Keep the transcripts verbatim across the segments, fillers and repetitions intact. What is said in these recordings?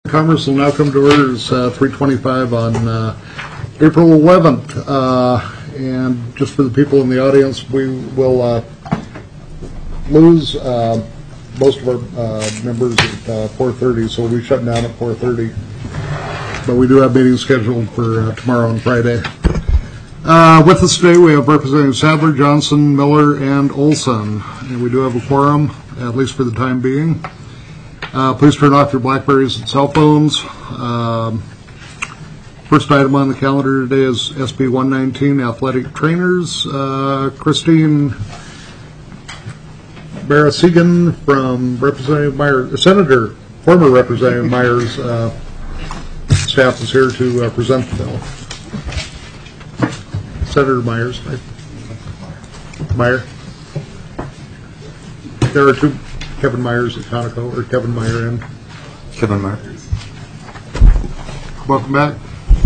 Commerce will now come to order. It's uh, three twenty-five on uh, April eleventh. Uh, and just for the people in the audience, we will uh, lose uh, most of our uh, members at uh, four thirty, so we'll be shutting down at four thirty. But we do have meetings scheduled for uh, tomorrow and Friday. Uh, with us today, we have Representative Sadler, Johnson, Miller, and Olson. And we do have a quorum, at least for the time being. Uh, please turn off your BlackBerries and cell phones. Um, first item on the calendar today is S B one nineteen, Athletic Trainers. Uh, Christine Barasigan from Representative Myers, Senator, former Representative Myers, uh, staff is here to uh, present the bill. Senator Myers. Meyer. There are two Kevin Myers at Conoco, or Kevin Meyer and Kevin Meyer. Welcome back.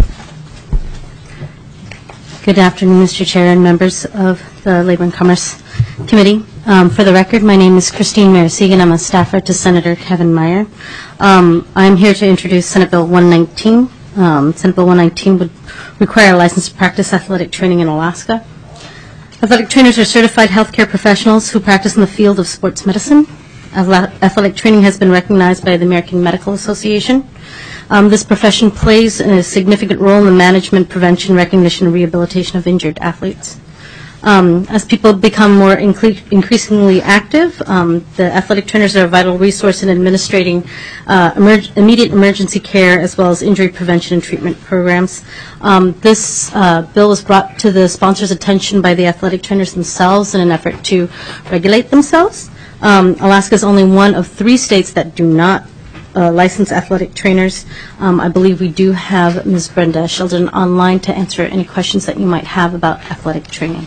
Good afternoon, Mister Chair and members of the Labor and Commerce Committee. Um, for the record, my name is Christine Marasigan. I'm a staffer to Senator Kevin Meyer. Um, I'm here to introduce Senate Bill one nineteen. Um, Senate Bill one nineteen would require a license to practice athletic training in Alaska. Athletic trainers are certified healthcare professionals who practice in the field of sports medicine. Athletic training has been recognized by the American Medical Association. Um, this profession plays a significant role in the management, prevention, recognition, and rehabilitation of injured athletes. Um, as people become more incre- increasingly active, um, the athletic trainers are a vital resource in administrating uh, emerg- immediate emergency care as well as injury prevention and treatment programs. Um, this uh, bill was brought to the sponsors' attention by the athletic trainers themselves in an effort to regulate themselves. Um, Alaska is only one of three states that do not uh, license athletic trainers. Um, I believe we do have Miz Brenda Sheldon online to answer any questions that you might have about athletic training.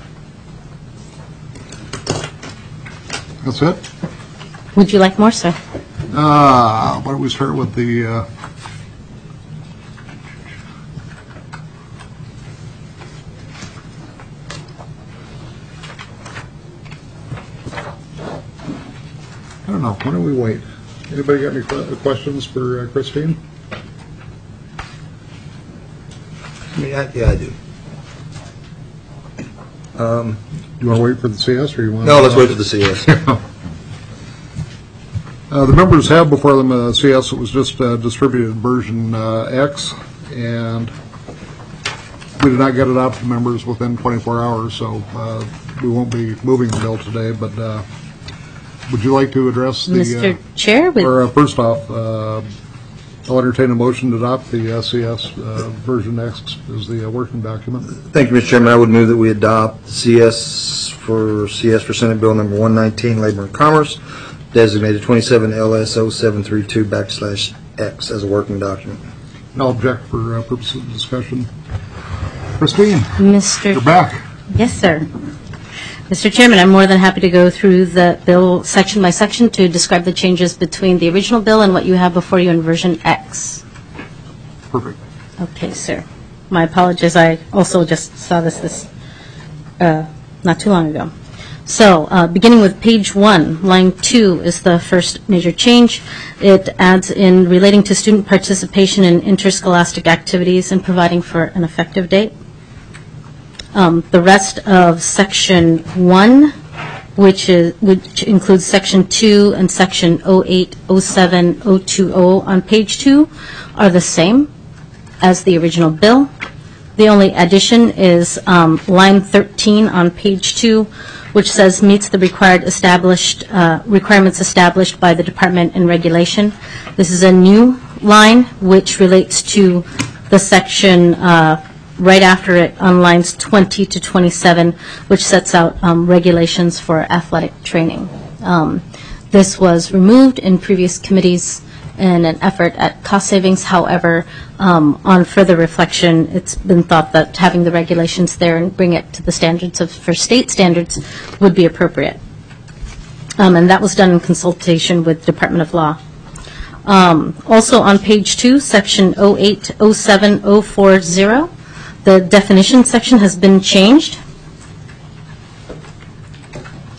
That's it? Would you like more, sir? Uh, why don't we start with the uh, I don't know. Why don't we wait? Anybody got any qu- questions for uh, Christine? Yeah, yeah, I do. Um, Do you want to wait for the C S, or you want? no, let's wait for the C S. uh, the members have before them a C S that was just uh, distributed version uh, X, and we did not get it out to members within twenty-four hours, so uh, we won't be moving the bill today. But uh, would you like to address the? Mister Uh, Chair, with or uh, first off, uh, I'll entertain a motion to adopt the uh, C S uh, version X as the uh, working document. Thank you, Mister Chairman. I would move that we adopt C S for C S for Senate Bill number one nineteen, Labor and Commerce, designated twenty-seven L S zero seven three two backslash X as a working document. I'll object for uh, purposes of discussion. Christine, Mister you're back. Yes, sir. Mister Chairman, I'm more than happy to go through the bill section by section to describe the changes between the original bill and what you have before you in version X. Perfect. Okay, sir. My apologies. I also just saw this this uh, not too long ago. So, uh, beginning with page one, line two is the first major change. It adds in relating to student participation in interscholastic activities and providing for an effective date. Um, the rest of section one, which is which includes section two and section oh eight, oh seven, oh two oh on page two, are the same as the original bill. The only addition is um, line thirteen on page two, which says meets the required established uh, requirements established by the department and regulation. This is a new line which relates to the section uh, right after it on lines twenty to twenty-seven, which sets out um, regulations for athletic training. Um, this was removed in previous committees in an effort at cost savings. However, um, on further reflection, it's been thought that having the regulations there and bring it to the standards of for state standards would be appropriate. Um, and that was done in consultation with the Department of Law. Um, also on page two, section oh eight, oh seven, oh four oh, the definition section has been changed.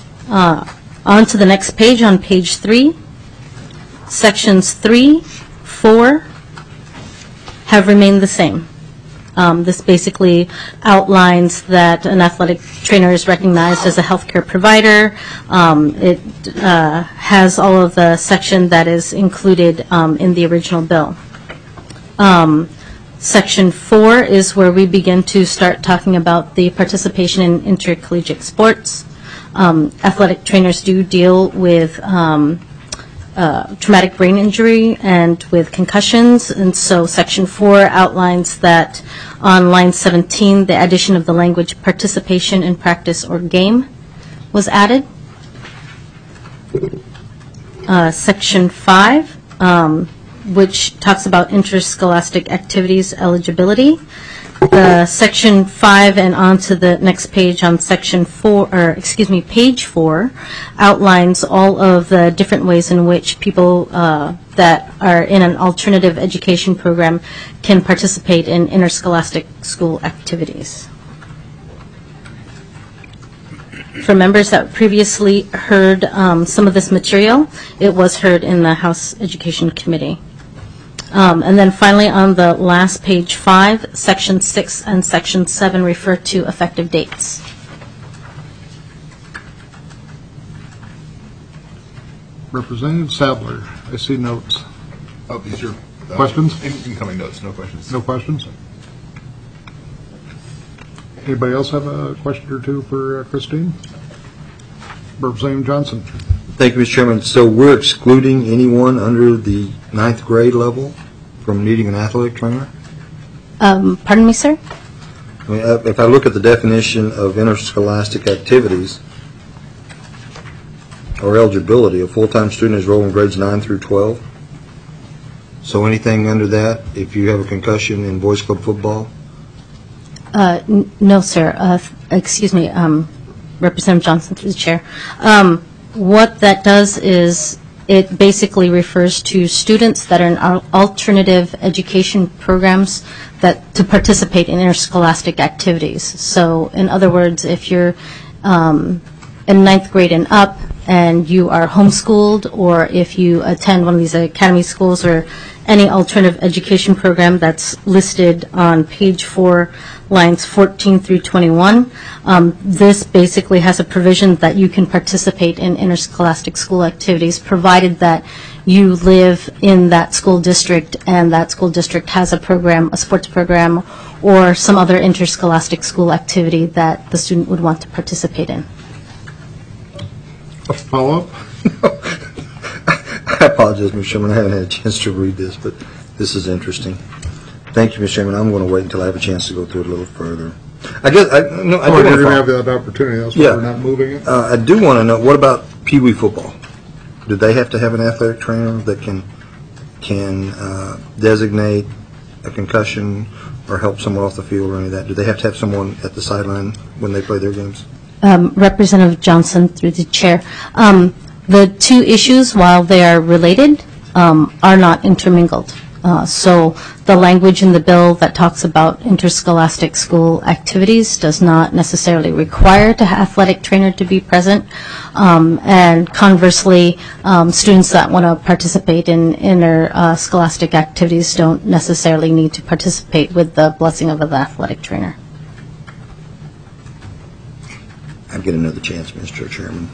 Uh, on to the next page, on page three, sections three, four have remained the same. Um, This basically outlines that an athletic trainer is recognized as a healthcare provider. Um, It uh, has all of the section that is included um, in the original bill. Um, Section four is where we begin to start talking about the participation in intercollegiate sports. Um, Athletic trainers do deal with um, uh, traumatic brain injury and with concussions, and so Section four outlines that on line seventeen, the addition of the language participation in practice or game was added. Uh, Section five, um, which talks about interscholastic activities eligibility. The Section five and on to the next page on Section four, or excuse me, page four, outlines all of the different ways in which people uh, that are in an alternative education program can participate in interscholastic school activities. For members that previously heard um, some of this material, it was heard in the House Education Committee. Um, And then finally, on the last page five, Section six and Section seven refer to effective dates. Representative Sadler, I see notes. Oh, these are uh, Questions? in- Incoming notes, no questions. No questions? Anybody else have a question or two for uh, Christine? Representative Johnson. Thank you, Mister Chairman. So we're excluding anyone under the ninth grade level from needing an athletic trainer? Um, Pardon me, sir? I mean, uh, if I look at the definition of interscholastic activities or eligibility, a full-time student is enrolled in grades nine through twelve. So anything under that, if you have a concussion in boys club football? Uh, n- No, sir. Uh, f- Excuse me, um, Representative Johnson through the chair. Um, What that does is it basically refers to students that are in al- alternative education programs that to participate in interscholastic activities. So in other words, if you're um, in ninth grade and up and you are homeschooled, or if you attend one of these academy schools or any alternative education program that's listed on page four, lines fourteen through twenty-one. Um, This basically has a provision that you can participate in interscholastic school activities, provided that you live in that school district and that school district has a program, a sports program, or some other interscholastic school activity that the student would want to participate in. Follow-up? I apologize, Mister Chairman, I haven't had a chance to read this, but this is interesting. Thank you, Mister Chairman. I'm going to wait until I have a chance to go through it a little further. I guess, I, no, I Oh, do you're going to want have to that opportunity, that's why Yeah. we're not moving it? Uh, I do want to know, what about Pee Wee football? Do they have to have an athletic trainer that can, can uh, designate a concussion or help someone off the field or any of that? Do they have to have someone at the sideline when they play their games? Um, Representative Johnson through the chair. Um, The two issues, while they are related, um, are not intermingled. Uh, So the language in the bill that talks about interscholastic school activities does not necessarily require the athletic trainer to be present. Um, And conversely, um, students that want to participate in interscholastic activities don't necessarily need to participate with the blessing of an athletic trainer. I'd get another chance, Mister Chairman.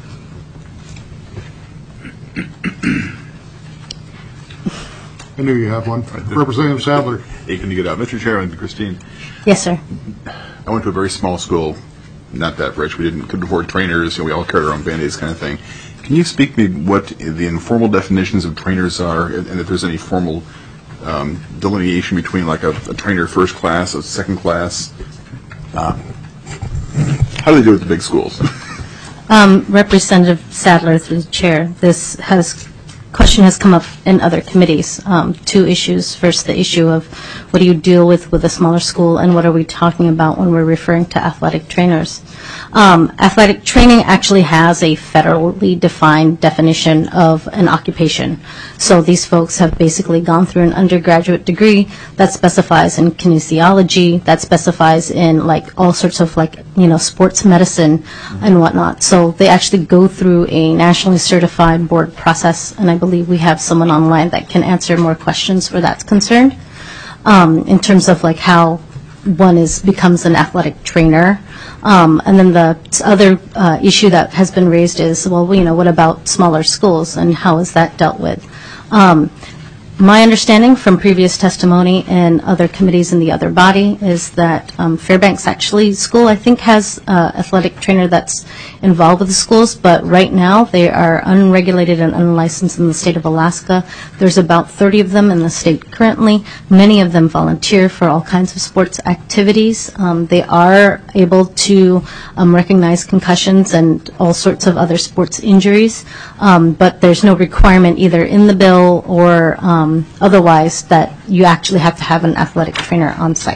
I knew you had one. there. Representative Sadler. Hey, can you get out? Mister Chairman, Christine, Yes, sir. I went to a very small school, not that rich. We didn't couldn't afford trainers. You know, we all carried our own Band-Aids kind of thing. Can you speak to me what the informal definitions of trainers are, and and if there's any formal um, delineation between like a, a trainer first class, a second class? Uh, how do they do it at the big schools? Um, Representative Sadler, through the chair, this has, question has come up in other committees. Um, Two issues. First, the issue of what do you deal with with a smaller school, and what are we talking about when we're referring to athletic trainers? Um, Athletic training actually has a federally defined definition of an occupation. So these folks have basically gone through an undergraduate degree that specifies in kinesiology, that specifies in like all sorts of like, you know, sports medicine and whatnot. So they actually go through a nationally certified board process, and I believe believe we have someone online that can answer more questions where that's concerned, um, in terms of like how one is becomes an athletic trainer. Um, and then the other uh, issue that has been raised is, well, you know, what about smaller schools and how is that dealt with? Um, My understanding from previous testimony and other committees in the other body is that um, Fairbanks actually school, I think, has uh, athletic trainer that's involved with the schools, but right now they are unregulated and unlicensed in the state of Alaska. There's about thirty of them in the state currently. Many of them volunteer for all kinds of sports activities. Um, they are able to um, recognize concussions and all sorts of other sports injuries, um, but there's no requirement either in the bill or um, Um, otherwise, that you actually have to have an athletic trainer on site.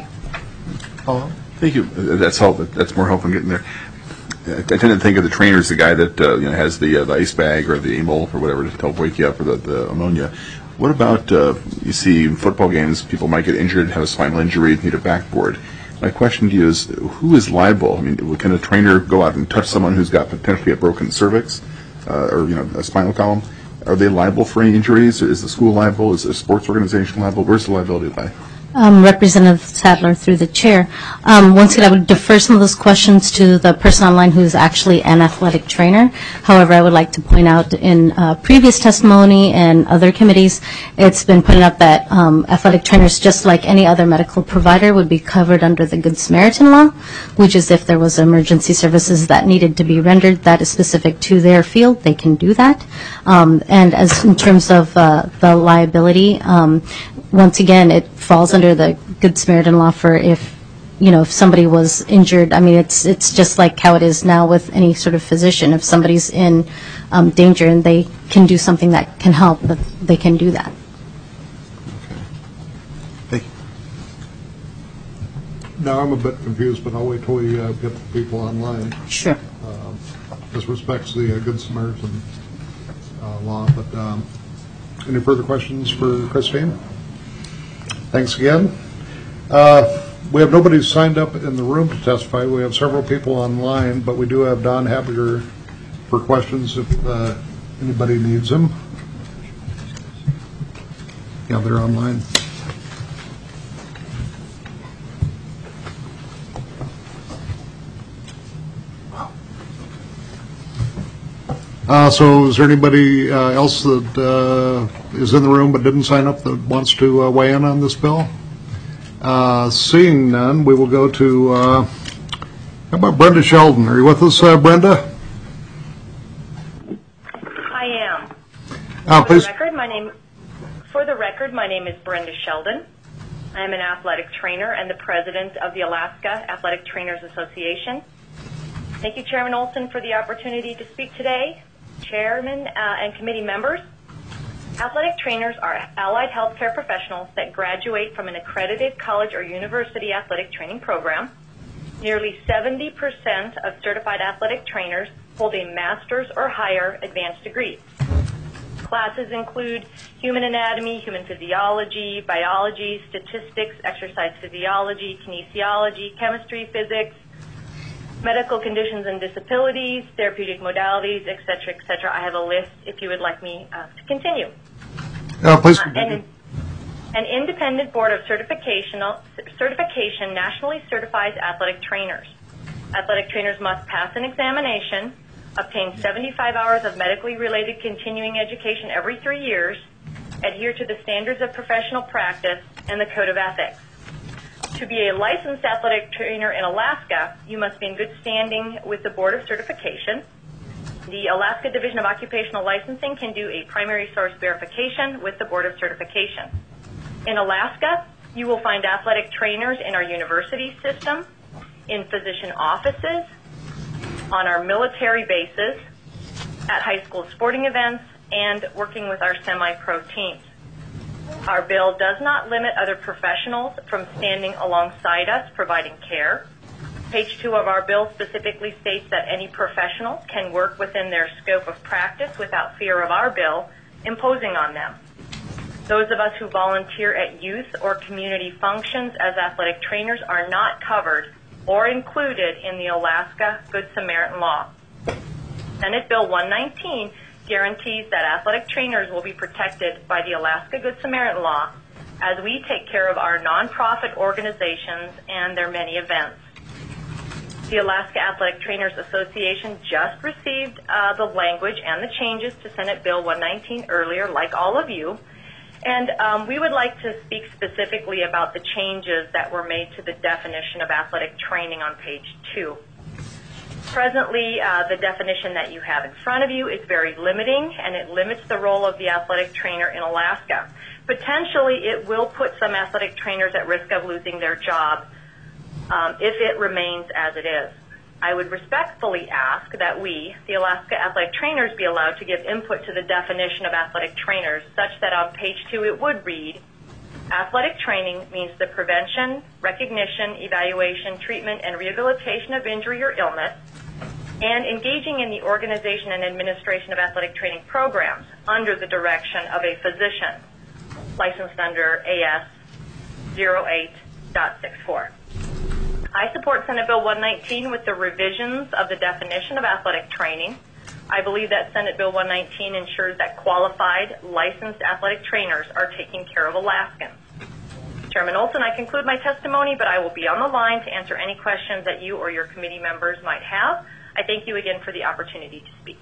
Thank you. Uh, That's help. That's more help in getting there. Uh, I tend to think of the trainer as the guy that uh, you know has the, uh, the ice bag or the Amol or whatever to help wake you up, or the, the ammonia. What about uh, you see in football games, people might get injured, have a spinal injury, need a backboard. My question to you is, who is liable? I mean, can a trainer go out and touch someone who's got potentially a broken cervix uh, or you know a spinal column? Are they liable for any injuries? Is the school liable? Is the sports organization liable? Where's the liability lie? Um, Representative Sadler, through the chair. Um, once again, I would defer some of those questions to the person online who is actually an athletic trainer. However, I would like to point out in uh, previous testimony and other committees, it's been pointed out that um, athletic trainers, just like any other medical provider, would be covered under the Good Samaritan law, which is if there was emergency services that needed to be rendered that is specific to their field, they can do that. Um, and as in terms of uh, the liability, um, once again, it falls under the Good Samaritan law for if, you know, if somebody was injured. I mean, it's it's just like how it is now with any sort of physician. If somebody's in um, danger and they can do something that can help, that they can do that. Thank you. Now, I'm a bit confused, but I'll wait till we uh, get the people online. Sure. Um, This respects the uh, Good Samaritan uh, law, but um, any further questions for Christine? Thanks again. Uh, we have nobody signed up in the room to testify. We have several people online, but we do have Don Habiger for questions if uh, anybody needs them. Yeah, they're online. Uh, so is there anybody uh, else that uh, is in the room but didn't sign up that wants to uh, weigh in on this bill? Uh, seeing none, we will go to, uh, how about Brenda Sheldon? Are you with us, uh, Brenda? I am. Uh, For please. the record, my name, for the record, my name is Brenda Sheldon. I am an athletic trainer and the president of the Alaska Athletic Trainers Association. Thank you, Chairman Olson, for the opportunity to speak today. Chairman uh, and committee members, athletic trainers are allied healthcare professionals that graduate from an accredited college or university athletic training program. Nearly seventy percent of certified athletic trainers hold a master's or higher advanced degree. Classes include human anatomy, human physiology, biology, statistics, exercise physiology, kinesiology, chemistry, physics, medical conditions and disabilities, therapeutic modalities, et cetera, et cetera. I have a list if you would like me uh, to continue. Uh, please Uh, continue. and an independent board of certification, certification nationally certifies athletic trainers. Athletic trainers must pass an examination, obtain seventy-five hours of medically related continuing education every three years, adhere to the standards of professional practice, and the code of ethics. To be a licensed athletic trainer in Alaska, you must be in good standing with the Board of Certification. The Alaska Division of Occupational Licensing can do a primary source verification with the Board of Certification. In Alaska, you will find athletic trainers in our university system, in physician offices, on our military bases, at high school sporting events, and working with our semi-pro teams. Our bill does not limit other professionals from standing alongside us providing care. Page two of our bill specifically states that any professional can work within their scope of practice without fear of our bill imposing on them. Those of us who volunteer at youth or community functions as athletic trainers are not covered or included in the Alaska Good Samaritan Law. Senate Bill one nineteen guarantees that athletic trainers will be protected by the Alaska Good Samaritan Law as we take care of our nonprofit organizations and their many events. The Alaska Athletic Trainers Association just received uh, the language and the changes to Senate Bill one nineteen earlier, like all of you. And um, we would like to speak specifically about the changes that were made to the definition of athletic training on page two. Presently, uh, the definition that you have in front of you is very limiting, and it limits the role of the athletic trainer in Alaska. Potentially, it will put some athletic trainers at risk of losing their job um, if it remains as it is. I would respectfully ask that we, the Alaska Athletic Trainers, be allowed to give input to the definition of athletic trainers, such that on page two it would read, athletic training means the prevention, recognition, evaluation, treatment, and rehabilitation of injury or illness, and engaging in the organization and administration of athletic training programs under the direction of a physician, licensed under A S zero eight point six four. I support Senate Bill one nineteen with the revisions of the definition of athletic training. I believe that Senate Bill one nineteen ensures that qualified, licensed athletic trainers are taking care of Alaskans. Chairman Olson, I conclude my testimony, but I will be on the line to answer any questions that you or your committee members might have. I thank you again for the opportunity to speak.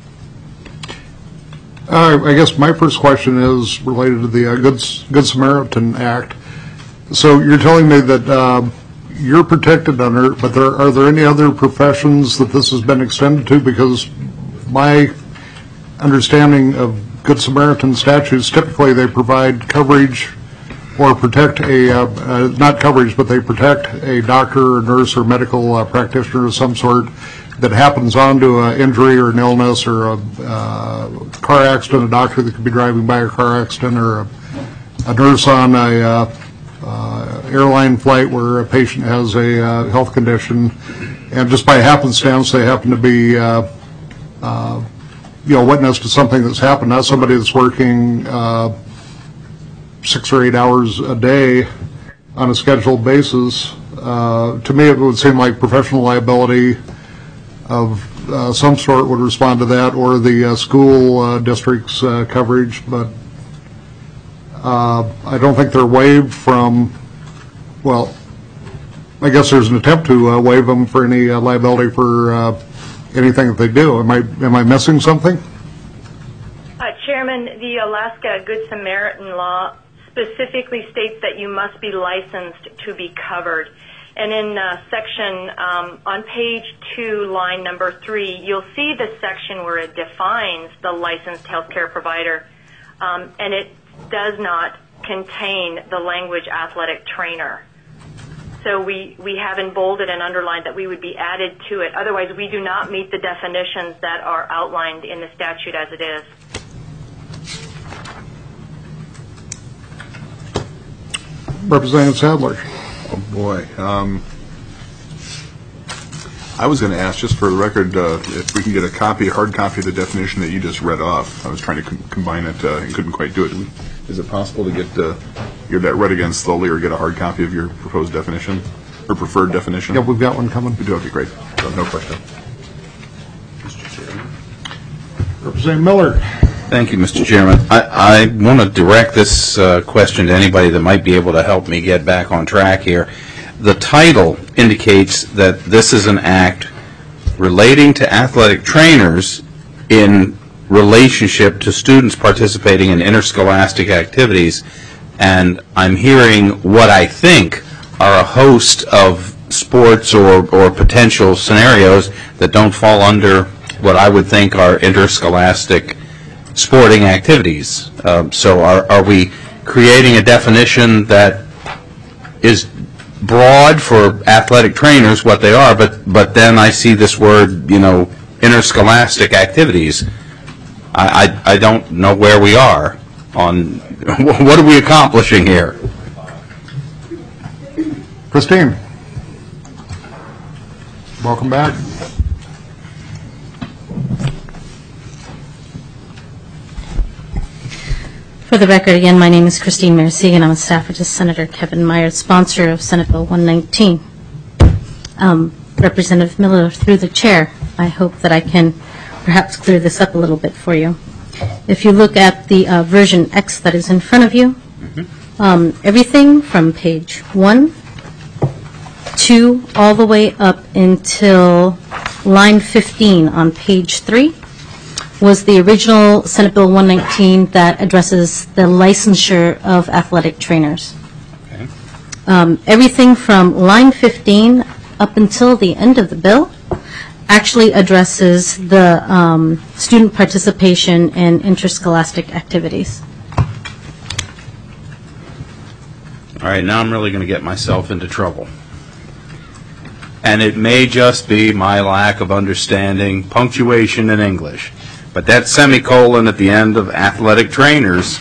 Uh, I guess my first question is related to the uh, Good, Good Samaritan Act. So you're telling me that uh, you're protected under, but there, are there any other professions that this has been extended to? Because my understanding of Good Samaritan statutes, typically they provide coverage or protect a, uh, uh, not coverage, but they protect a doctor or nurse or medical uh, practitioner of some sort that happens onto an injury or an illness or a uh, car accident, a doctor that could be driving by a car accident, or a, a nurse on a uh, uh, airline flight where a patient has a uh, health condition, and just by happenstance they happen to be uh, uh, you know, witness to something that's happened, not somebody that's working uh, six or eight hours a day on a scheduled basis. Uh, to me, it would seem like professional liability of uh, some sort would respond to that, or the uh, school uh, district's uh, coverage, but uh, I don't think they're waived from, well, I guess there's an attempt to uh, waive them for any uh, liability for uh, anything that they do. Am I, am I missing something? Uh, Chairman, the Alaska Good Samaritan Law specifically states that you must be licensed to be covered. And in uh, section, um, on page two, line number three, you'll see the section where it defines the licensed healthcare provider, um, and it does not contain the language athletic trainer. So we, we have embolded and underlined that we would be added to it. Otherwise, we do not meet the definitions that are outlined in the statute as it is. Representative Sadler. Oh, boy. Um, I was going to ask, just for the record, uh, if we can get a copy, a hard copy of the definition that you just read off. I was trying to com- combine it uh, and couldn't quite do it. Is it possible to get uh, your that read again slowly, or get a hard copy of your proposed definition, or preferred definition? Yeah, we've got one coming. We do? Okay, great. So, no question. Mister Chairman. Representative Miller. Thank you, Mister Chairman. I, I want to direct this uh, question to anybody that might be able to help me get back on track here. The title indicates that this is an act relating to athletic trainers in relationship to students participating in interscholastic activities, and I'm hearing what I think are a host of sports or, or potential scenarios that don't fall under what I would think are interscholastic sporting activities. Um, so are, are we creating a definition that is broad for athletic trainers, what they are, but, but then I see this word, you know, interscholastic activities. I, I, I don't know where we are on, what are we accomplishing here? Christine. Welcome back. For the record, again, my name is Christine Mersegan. I'm a staffer to Senator Kevin Myers, sponsor of Senate Bill one nineteen. Um, Representative Miller, through the chair, I hope that I can perhaps clear this up a little bit for you. If you look at the uh, version X that is in front of you, um, everything from page one, two, all the way up until line fifteen on page three was the original Senate Bill one nineteen that addresses the licensure of athletic trainers. Okay. Um, everything from line fifteen up until the end of the bill actually addresses the um, student participation in interscholastic activities. All right, now I'm really going to get myself into trouble. And it may just be my lack of understanding punctuation in English. But that semicolon at the end of athletic trainers,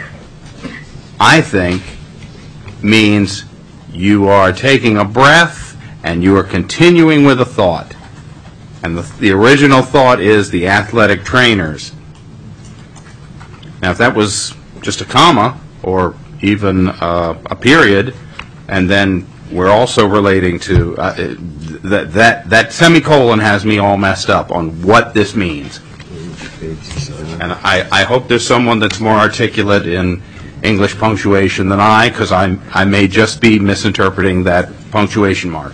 I think, means you are taking a breath and you are continuing with a thought. And the, the original thought is the athletic trainers. Now, if that was just a comma or even uh, a period, and then we're also relating to uh, that that that semicolon has me all messed up on what this means. And I, I hope there's someone that's more articulate in English punctuation than I, because I I may just be misinterpreting that punctuation mark.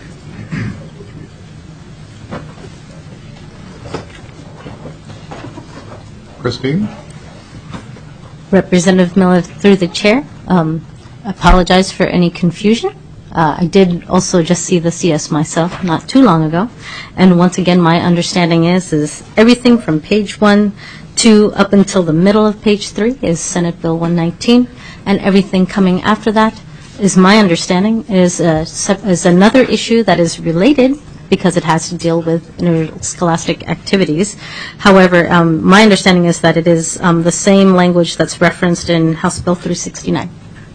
Christine? Representative Miller, through the chair, um, apologize for any confusion. Uh, I did also just see the C S myself not too long ago, and once again, my understanding is is everything from page one to up until the middle of page three is Senate Bill one nineteen, and everything coming after that is my understanding is uh, sep- is another issue that is related because it has to deal with interscholastic activities. However, um, my understanding is that it is um, the same language that's referenced in House Bill three sixty-nine.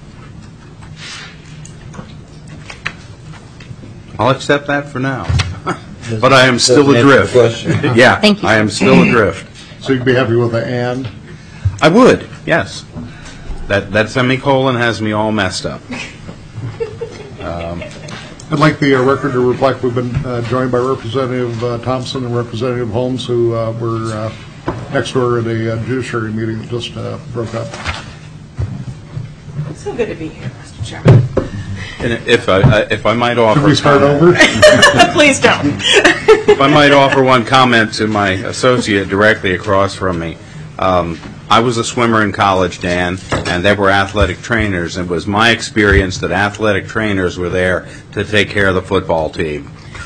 I'll accept that for now. But I am still adrift. Yeah, Thank you. I am still adrift. So you'd be happy with the "and"? I would, yes. That that semicolon has me all messed up. Um, I'd like the uh, record to reflect we've been uh, joined by Representative uh, Thompson and Representative Holmes, who uh, were uh, next door at a uh, judiciary meeting that just uh, broke up. It's so good to be here, Mister Chairman. And if I I- if I might offer, Could we start comment- over? Please don't. if I might offer one comment to my associate directly across from me. Um, I was a swimmer in college, Dan, and there were athletic trainers. And it was my experience that athletic trainers were there to take care of the football team.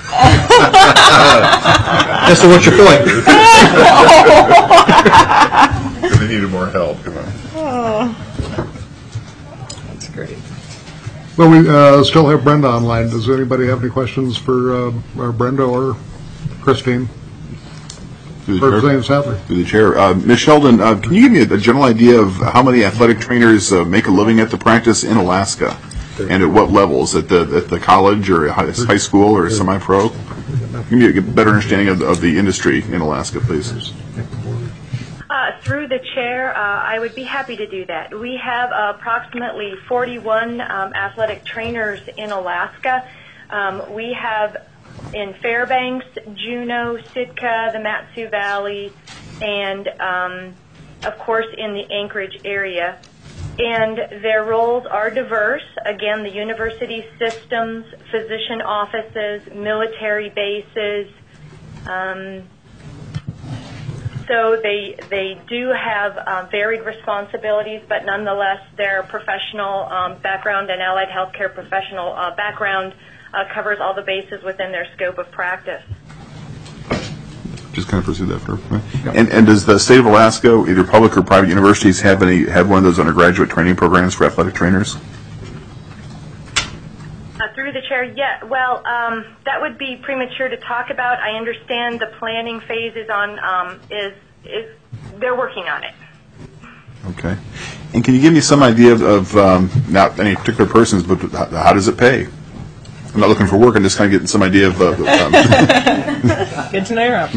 Yes, so what's your point? They needed more help, come on. That's great. Well, we uh, still have Brenda online. Does anybody have any questions for uh, uh, Brenda or Christine? Through the chair. Representative Sadler. Through the chair. Uh, Miz Sheldon, uh, can you give me a, a general idea of how many athletic trainers uh, make a living at the practice in Alaska? And at what levels? At the at the college or high, high school or semi-pro? Give me a better understanding of the, of the industry in Alaska, please. Uh, through the chair, uh, I would be happy to do that. We have uh, approximately forty-one um, athletic trainers in Alaska. Um, we have in Fairbanks, Juneau, Sitka, the Mat-Su Valley, and um, of course in the Anchorage area. And their roles are diverse. Again, the university systems, physician offices, military bases. Um, so they they do have uh, varied responsibilities, but nonetheless, their professional um, background and allied healthcare professional uh, background uh, covers all the bases within their scope of practice. Just kind of pursue that for. And and does the state of Alaska, either public or private universities, have any have one of those undergraduate training programs for athletic trainers? Uh, through the chair, yeah. Well, um, that would be premature to talk about. I understand the planning phase is on um, is is they're working on it. Okay. And can you give me some idea of, of um, not any particular persons, but how, how does it pay? I'm not looking for work. I'm just kind of getting some idea of. Uh, um, Good to know.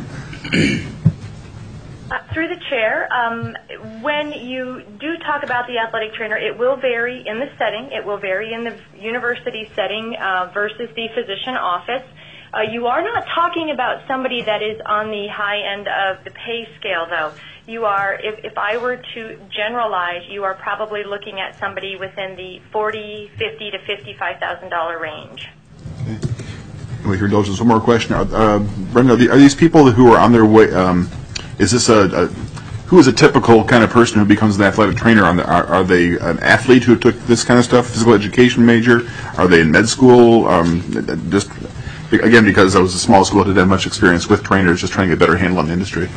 Uh, through the chair, um, when you do talk about the athletic trainer, it will vary in the setting. It will vary in the university setting uh, versus the physician office. Uh, you are not talking about somebody that is on the high end of the pay scale, though. You are, if, if I were to generalize, you are probably looking at somebody within the forty, fifty to fifty-five thousand dollar range. With your indulgence, one more question. Are, uh, Brenda, are, the, are these people who are on their way? Um, is this a, a who is a typical kind of person who becomes an athletic trainer? On the, are, are they an athlete who took this kind of stuff, physical education major? Are they in med school? Um, just again, because I was a small school, didn't have much experience with trainers, just trying to get a better handle on the industry.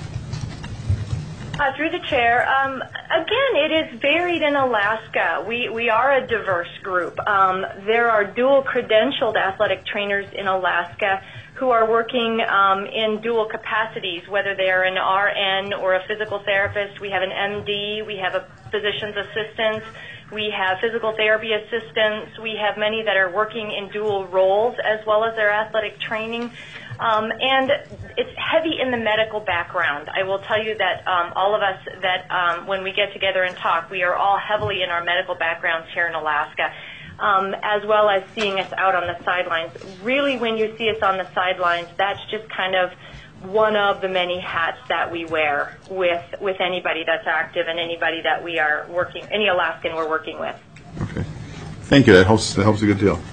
Uh, through the chair, um, again, it is varied in Alaska. We we are a diverse group. Um, there are dual credentialed athletic trainers in Alaska who are working um, in dual capacities, whether they are an R N or a physical therapist. We have an M D. We have a physician's assistant. We have physical therapy assistants. We have many that are working in dual roles as well as their athletic training. Um, and it's heavy in the medical background. I will tell you that um, all of us that um, when we get together and talk, we are all heavily in our medical backgrounds here in Alaska, um, as well as seeing us out on the sidelines. Really, when you see us on the sidelines, that's just kind of one of the many hats that we wear with with anybody that's active and anybody that we are working, any Alaskan we're working with. Okay. Thank you. That helps. That helps a good deal.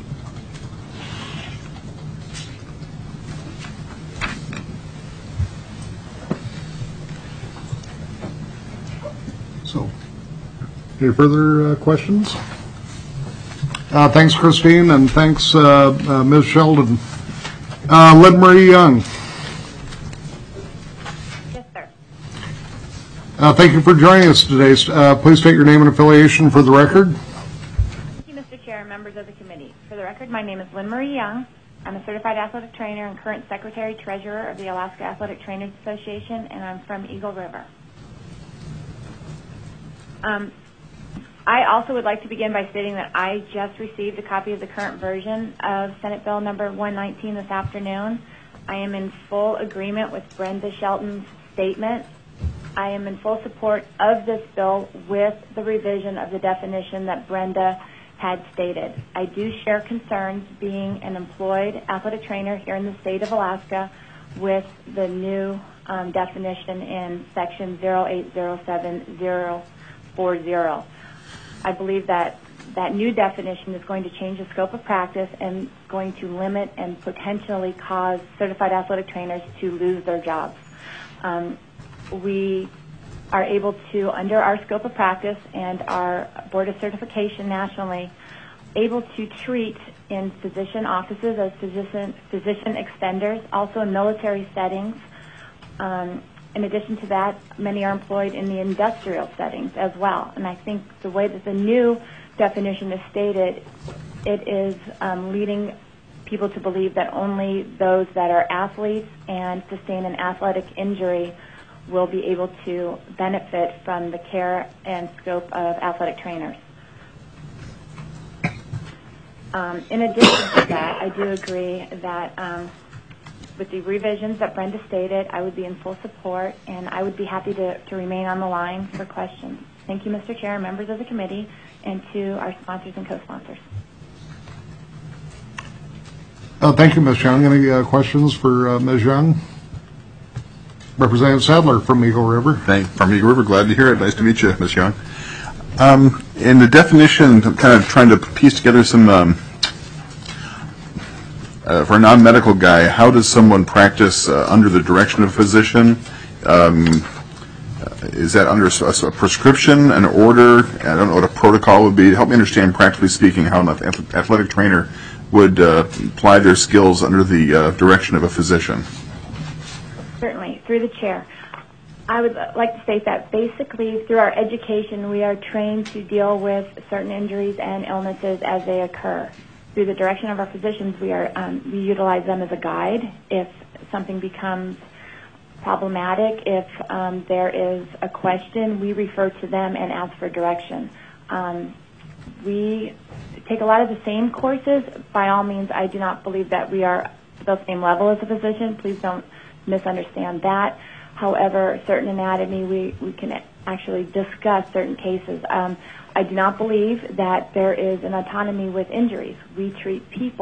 So, any further uh, questions? Uh, thanks, Christine, and thanks, uh, uh, Miz Sheldon. Uh, Lynn Marie Young. Yes, sir. Uh, thank you for joining us today. Uh, please state your name and affiliation for the record. Thank you, Mister Chair and members of the committee. For the record, my name is Lynn Marie Young. I'm a certified athletic trainer and current secretary-treasurer of the Alaska Athletic Trainers Association, and I'm from Eagle River. Um, I also would like to begin by stating that I just received a copy of the current version of Senate Bill number one nineteen this afternoon. I am in full agreement with Brenda Shelton's statement. I am in full support of this bill with the revision of the definition that Brenda had stated. I do share concerns being an employed athletic trainer here in the state of Alaska with the new um, definition in section zero eight zero seven zero four zero. I believe that that new definition is going to change the scope of practice and going to limit and potentially cause certified athletic trainers to lose their jobs. Um, we are able to, under our scope of practice and our board of certification nationally, able to treat in physician offices as physician, physician extenders, also in military settings. Um, In addition to that, many are employed in the industrial settings as well. And I think the way that the new definition is stated, it is um, leading people to believe that only those that are athletes and sustain an athletic injury will be able to benefit from the care and scope of athletic trainers. Um, in addition to that, I do agree that um, with the revisions that Brenda stated, I would be in full support, and I would be happy to, to remain on the line for questions. Thank you, Mister Chair, and members of the committee, and to our sponsors and co-sponsors. Uh, thank you, Miz Young. Any uh, questions for uh, Miz Young? Representative Sadler from Eagle River. Thank from Eagle River. Glad to hear it. Nice to meet you, Miz Young. Um, in the definition, I'm kind of trying to piece together some. Um, Uh, for a non-medical guy, how does someone practice uh, under the direction of a physician? Um, is that under a, a prescription, an order? I don't know what a protocol would be. Help me understand, practically speaking, how an athletic trainer would uh, apply their skills under the uh, direction of a physician. Certainly, through the chair. I would like to state that basically through our education, we are trained to deal with certain injuries and illnesses as they occur. Through the direction of our physicians, we are um, we utilize them as a guide. If something becomes problematic, if um, there is a question, we refer to them and ask for direction. Um, we take a lot of the same courses. By all means, I do not believe that we are the same level as a physician. Please don't misunderstand that. However, certain anatomy, we, we can actually discuss certain cases. Um, I do not believe that there is an autonomy with injuries. We treat people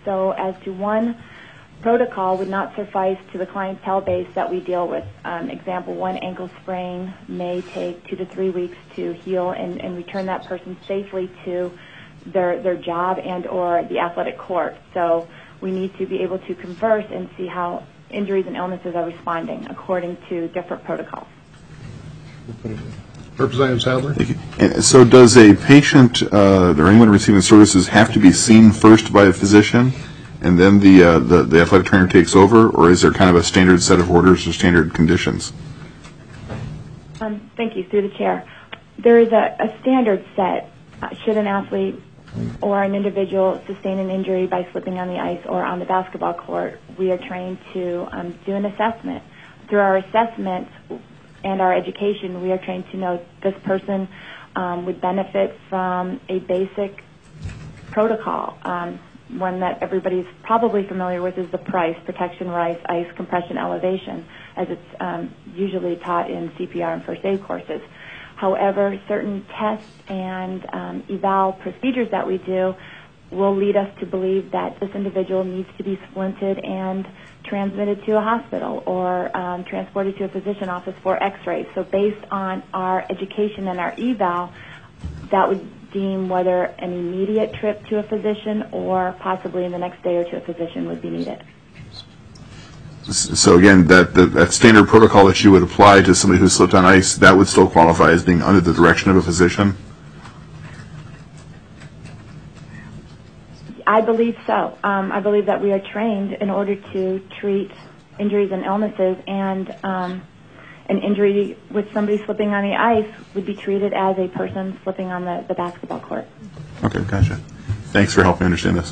So as to one protocol would not suffice to the clientele base that we deal with. Um, example, one ankle sprain may take two to three weeks to heal and, and return that person safely to their their job and or the athletic court. So we need to be able to converse and see how injuries and illnesses are responding according to different protocols. Representative Sadler? Thank you. And so does a patient uh, or anyone receiving services have to be seen first by a physician, and then the, uh, the the athletic trainer takes over, or is there kind of a standard set of orders or standard conditions? Um, thank you, through the chair. There is a, a standard set. Uh, should an athlete or an individual sustain an injury by slipping on the ice or on the basketball court, we are trained to um, do an assessment. Through our assessment and our education, we are trained to know this person um, would benefit from a basic protocol. Um, one that everybody's probably familiar with is the PRICE, Protection, Rise, Ice, Compression, Elevation, as it's um, usually taught in C P R and first aid courses. However, certain tests and um, eval procedures that we do will lead us to believe that this individual needs to be splinted and transmitted to a hospital or um, transported to a physician office for x-rays. So based on our education and our eval, that would deem whether an immediate trip to a physician or possibly in the next day or two a physician would be needed. So again, that, that that standard protocol that you would apply to somebody who slipped on ice, that would still qualify as being under the direction of a physician? I believe so. Um, I believe that we are trained in order to treat injuries and illnesses, and um, an injury with somebody slipping on the ice would be treated as a person slipping on the, the basketball court. Okay, gotcha. Thanks for helping me understand this.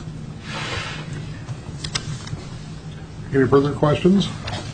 Any further questions?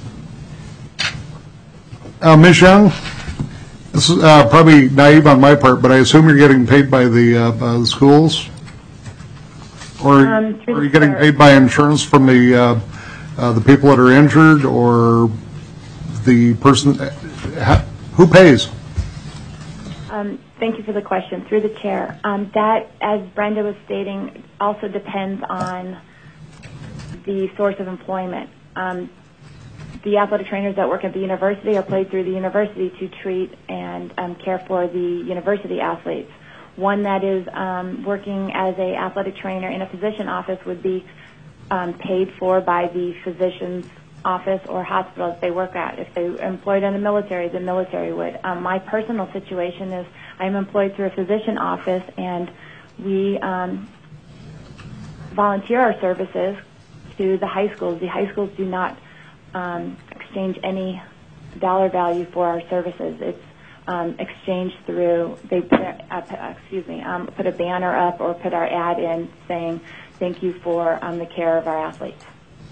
Uh, Miz Young, this is uh, probably naive on my part, but I assume you're getting paid by the, uh, by the schools? Or Um, through are you the getting clerk. paid by insurance from the, uh, uh, the people that are injured, or the person, ha- who pays? Um, thank you for the question. Through the chair. Um, that, as Brenda was stating, also depends on the source of employment. Um, the athletic trainers that work at the university are paid through the university to treat and um, care for the university athletes. One that is um, working as a athletic trainer in a physician office would be um, paid for by the physician's office or hospital that they work at. If they're employed in the military, the military would. Um, my personal situation is I'm employed through a physician office, and we um, volunteer our services to the high schools. The high schools do not um, exchange any dollar value for our services. It's um, exchanged through, they put, uh, excuse me, um, put a banner up or put our ad in saying thank you for um, the care of our athletes.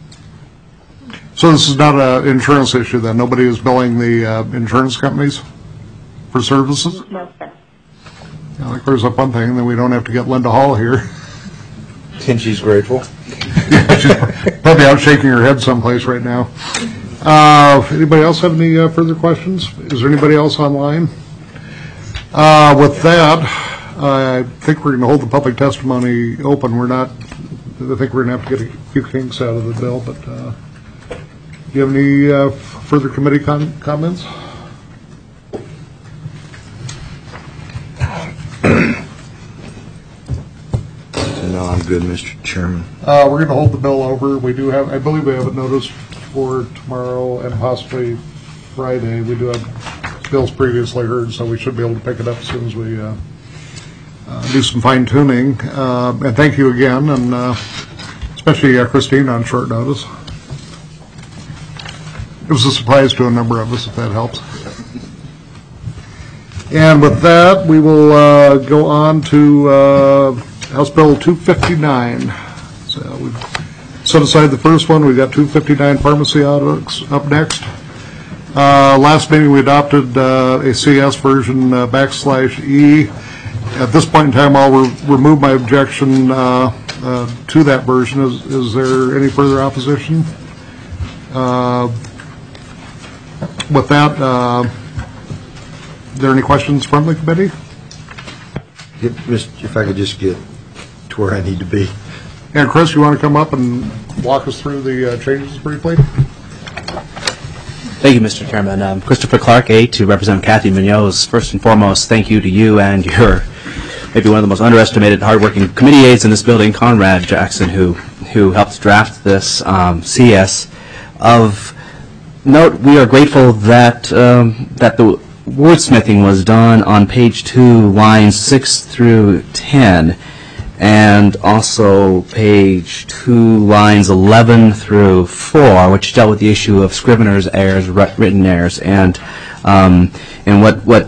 So this is not an insurance issue then? Nobody is billing the uh, insurance companies for services? No, sir. Yeah, that clears up one thing, then we don't have to get Linda Hall here. And she's grateful. She's probably out shaking her head someplace right now. Uh, anybody else have any uh, further questions? Is there anybody else online? Uh, with that, I think we're going to hold the public testimony open. We're not, I think we're going to have to get a few kinks out of the bill, but uh, do you have any uh, further committee con- comments? No, I'm good, Mister Chairman. Uh, we're going to hold the bill over. We do have, I believe we have it noticed for tomorrow and possibly Friday. We do have bills previously heard, so we should be able to pick it up as soon as we uh, uh, do some fine tuning. Uh, and thank you again, and uh, especially uh, Christine on short notice. It was a surprise to a number of us, if that helps. And with that, we will uh, go on to uh, House Bill two fifty-nine. So we've set aside the first one. We've got two fifty-nine pharmacy audits up next. Uh, last meeting, we adopted uh, a C S version uh, backslash E. At this point in time, I'll re- remove my objection uh, uh, to that version. Is, is there any further opposition? Uh, with that, uh, are there any questions from the committee? If, Mister if I could just get to where I need to be. And Chris, you want to come up and walk us through the uh, changes briefly? Thank you, Mister Chairman. Um, Christopher Clark, A, to represent Kathy Munoz. First and foremost, thank you to you and your maybe one of the most underestimated, hardworking committee aides in this building, Conrad Jackson, who who helped draft this um, C S. Of note, we are grateful that um, that the wordsmithing was done on page two, lines six through ten, and also page two, lines eleven through four, which dealt with the issue of scrivener's errors, written errors, and um, and what what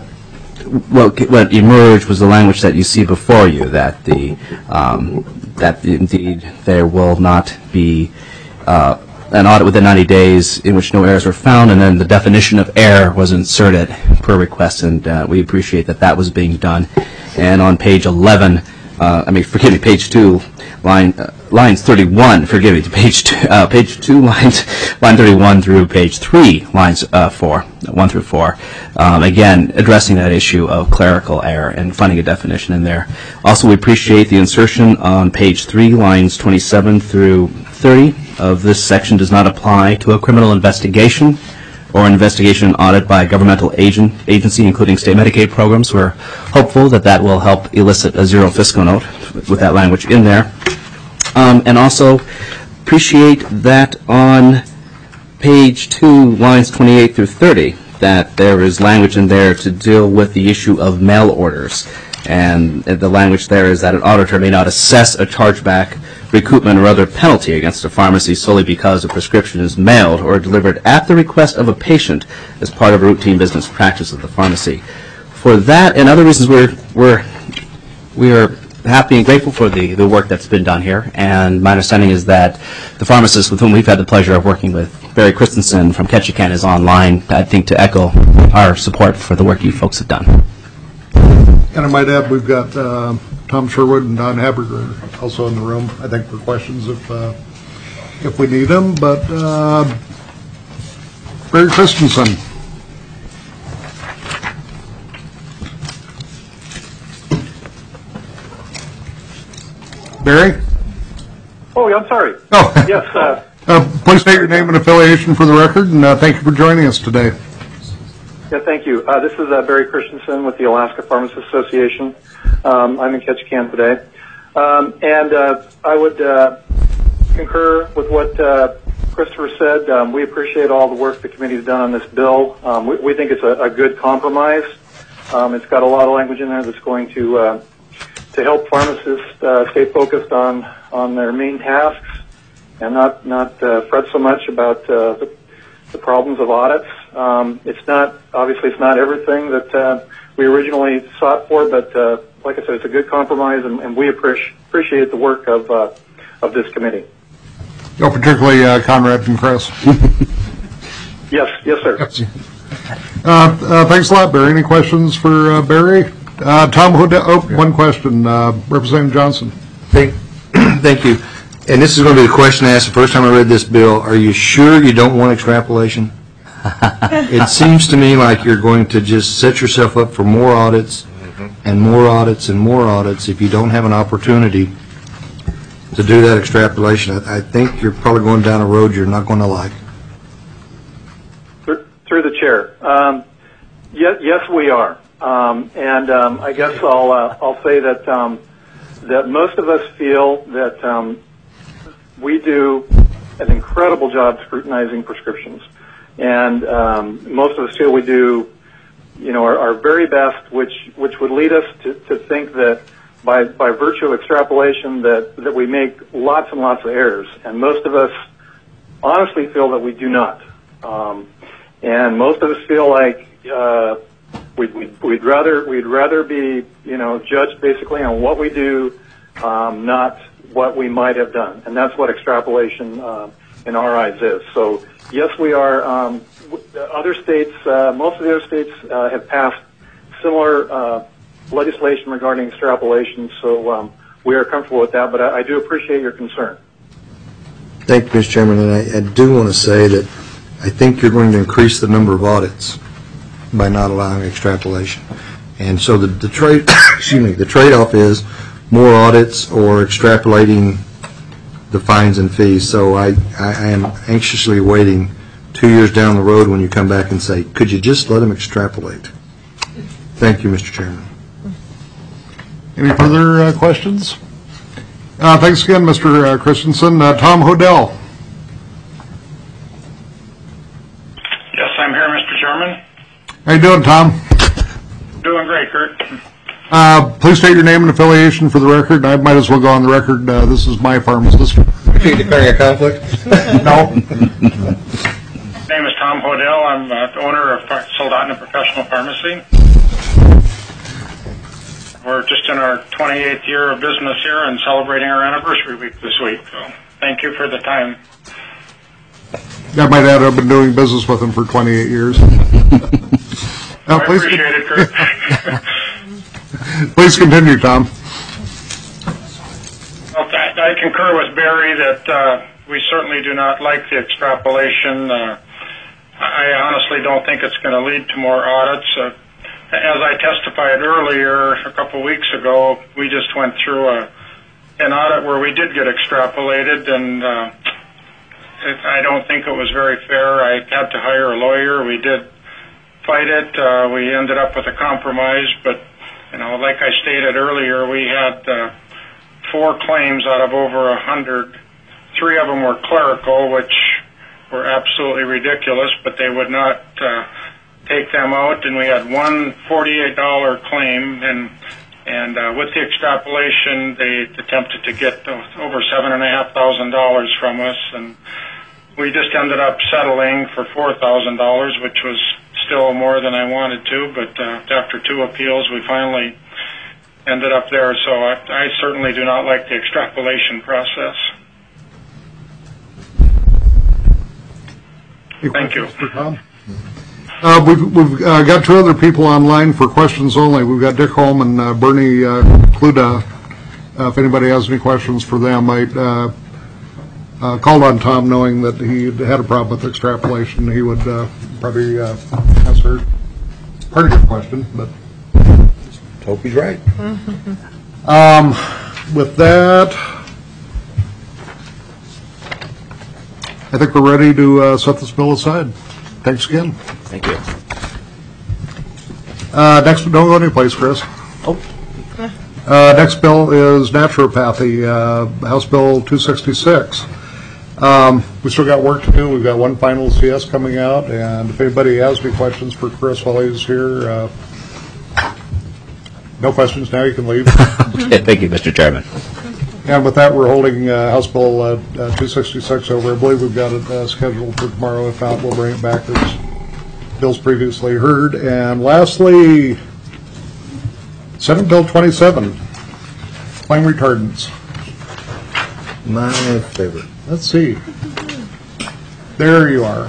what what emerged was the language that you see before you, that the um, that indeed there will not be uh, an audit within ninety days in which no errors were found, and then the definition of error was inserted per request, and uh, we appreciate that that was being done. And on page eleven. Uh, I mean, forgive me, page two, line uh, lines thirty-one. Forgive me, page two, uh, page two, lines line thirty-one through page three, lines uh, four, one through four. Um, again, addressing that issue of clerical error and finding a definition in there. Also, we appreciate the insertion on page three, lines twenty-seven through thirty. Of this section does not apply to a criminal investigation or an investigation and audit by a governmental agent, agency, including state Medicaid programs. We're hopeful that that will help elicit a zero fiscal note with that language in there. Um, and also appreciate that on page two, lines twenty-eight through thirty, that there is language in there to deal with the issue of mail orders. And the language there is that an auditor may not assess a chargeback, recoupment, or other penalty against a pharmacy solely because a prescription is mailed or delivered at the request of a patient as part of a routine business practice of the pharmacy. For that and other reasons, we're we're we're happy and grateful for the, the work that's been done here. And my understanding is that the pharmacist with whom we've had the pleasure of working with, Barry Christensen from Ketchikan, is online, I think, to echo our support for the work you folks have done. And I might add, we've got uh, Tom Sherwood and Don Haberger also in the room, I think, for questions if uh, if we need them. But uh, Barry Christensen. Barry? Oh, yeah, I'm sorry. Oh. Yes. Uh, uh, please state your name and affiliation for the record, and uh, thank you for joining us today. Yeah, thank you. Uh, this is uh, Barry Christensen with the Alaska Pharmacists Association. Um, I'm in Ketchikan today. Um, and uh, I would uh, concur with what uh, Christopher said. Um, we appreciate all the work the committee has done on this bill. Um, we, we think it's a, a good compromise. Um, it's got a lot of language in there that's going to uh, to help pharmacists uh, stay focused on, on their main tasks and not, not uh, fret so much about uh, the, the problems of audits. Um, it's not, obviously it's not everything that uh, we originally sought for, but uh, like I said, it's a good compromise, and, and we appreciate appreciate the work of uh, of this committee. Oh, particularly uh, Conrad and Chris. Yes, yes, sir. Yes. Uh, uh, thanks a lot, Barry. Any questions for uh, Barry? Uh, Tom, who oh, one question. Uh, Representative Johnson. Thank, thank you. And this is going to be the question I asked the first time I read this bill. Are you sure you don't want extrapolation? It seems to me like you're going to just set yourself up for more audits and more audits and more audits if you don't have an opportunity to do that extrapolation. I, I think you're probably going down a road you're not going to like. Through, through the chair. Um, yes, yes, we are. Um, and um, I guess I'll uh, I'll say that um, that most of us feel that um, we do an incredible job scrutinizing prescriptions. And um, most of us feel we do, you know, our, our very best, which which would lead us to, to think that by by virtue of extrapolation that, that we make lots and lots of errors. And most of us honestly feel that we do not. Um, and most of us feel like uh, we'd, we'd, we'd rather we'd rather be, you know, judged basically on what we do, um, not what we might have done. And that's what extrapolation uh, in our eyes is. So. Yes, we are. Um, other states, uh, most of the other states uh, have passed similar uh, legislation regarding extrapolation, so um, we are comfortable with that, but I, I do appreciate your concern. Thank you, Mister Chairman, and I, I do want to say that I think you're going to increase the number of audits by not allowing extrapolation. And so the, the trade, excuse me, the trade-off is more audits or extrapolating the fines and fees. So I, I I am anxiously waiting two years down the road when you come back and say, could you just let them extrapolate? Thank you, Mister Chairman. Any further uh, questions? Uh, Thanks again, Mister uh, Christensen. Uh, Tom Hodell. Yes, I'm here, Mister Chairman. How you doing, Tom? Doing great, Kurt. Uh, please state your name and affiliation for the record. I might as well go on the record. Uh, this is my pharmacist. Are you declaring a conflict? No. My name is Tom Hodell. I'm uh, the owner of Soldotna Professional Pharmacy. We're just in our twenty-eighth year of business here and celebrating our anniversary week this week. So thank you for the time. I might add, I've been doing business with him for twenty-eight years. Now, I please appreciate it, Kurt. Please continue, Tom. Well, I, I concur with Barry that uh, we certainly do not like the extrapolation. Uh, I honestly don't think it's going to lead to more audits. Uh, as I testified earlier a couple weeks ago, we just went through a, an audit where we did get extrapolated, and uh, it, I don't think it was very fair. I had to hire a lawyer. We did fight it. Uh, we ended up with a compromise, but you know, like I stated earlier, we had uh, four claims out of over a hundred. Three of them were clerical, which were absolutely ridiculous, but they would not uh, take them out. And we had one forty-eight dollar claim, and and uh, with the extrapolation, they attempted to get over seven and a half thousand dollars from us, and we just ended up settling for four thousand dollars, which was still more than I wanted to, but uh, after two appeals, we finally ended up there. So I, I certainly do not like the extrapolation process. Thank you. Tom? Uh, we've we've uh, got two other people online for questions only. We've got Dick Holm and uh, Bernie uh, Kluda. Uh, if anybody has any questions for them, I uh, uh, called on Tom knowing that he had a problem with extrapolation. He would uh, probably uh, answer part of your question, but Hope he's right. um, with that, I think we're ready to uh, set this bill aside. Thanks again. Thank you. Uh, next, don't go anyplace, Chris. Oh. Uh, next bill is naturopathy, uh, House Bill two sixty-six. Um, we still got work to do. We've got one final C S coming out, and if anybody has any questions for Chris while he's here, uh, no questions now. You can leave. Okay, thank you, Mister Chairman. And with that, we're holding uh, House Bill uh, uh, two sixty-six over. I believe we've got it uh, scheduled for tomorrow. If not, we'll bring it back as bills previously heard. And lastly, Senate Bill twenty-seven, flame retardants. My favorite. Let's see. There you are.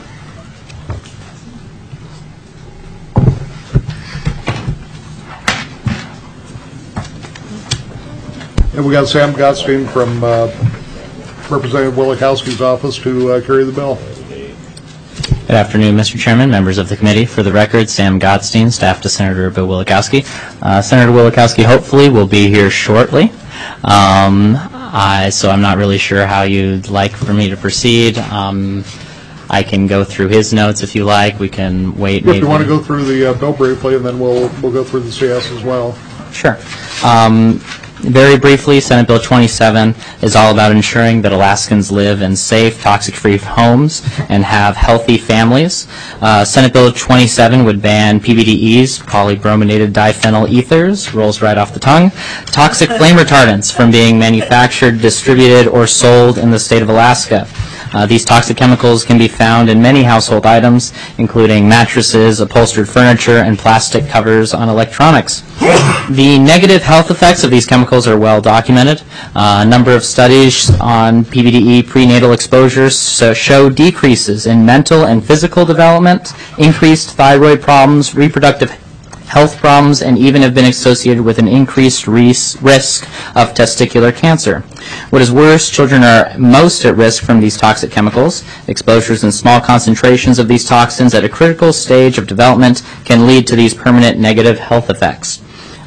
And we got Sam Gottstein from uh, Representative Wielechowski's office to uh, carry the bill. Good afternoon, Mister Chairman, members of the committee. For the record, Sam Gottstein, staff to Senator Bill Wielechowski. Uh, Senator Wielechowski hopefully will be here shortly. Um, I, so I'm not really sure how you'd like for me to proceed. Um, I can go through his notes if you like. We can wait. If maybe. you want to go through the uh, bill briefly, and then we'll we'll go through the C S as well. Sure. Um, Very briefly, Senate Bill twenty-seven is all about ensuring that Alaskans live in safe, toxic-free homes and have healthy families. Uh, Senate Bill twenty-seven would ban P B D Es, polybrominated diphenyl ethers, rolls right off the tongue, toxic flame retardants from being manufactured, distributed, or sold in the state of Alaska. Uh, these toxic chemicals can be found in many household items, including mattresses, upholstered furniture, and plastic covers on electronics. The negative health effects of these chemicals are well documented. Uh, a number of studies on P B D E prenatal exposures so show decreases in mental and physical development, increased thyroid problems, reproductive health problems, and even have been associated with an increased ris- risk of testicular cancer. What is worse, children are most at risk from these toxic chemicals. Exposures in small concentrations of these toxins at a critical stage of development can lead to these permanent negative health effects.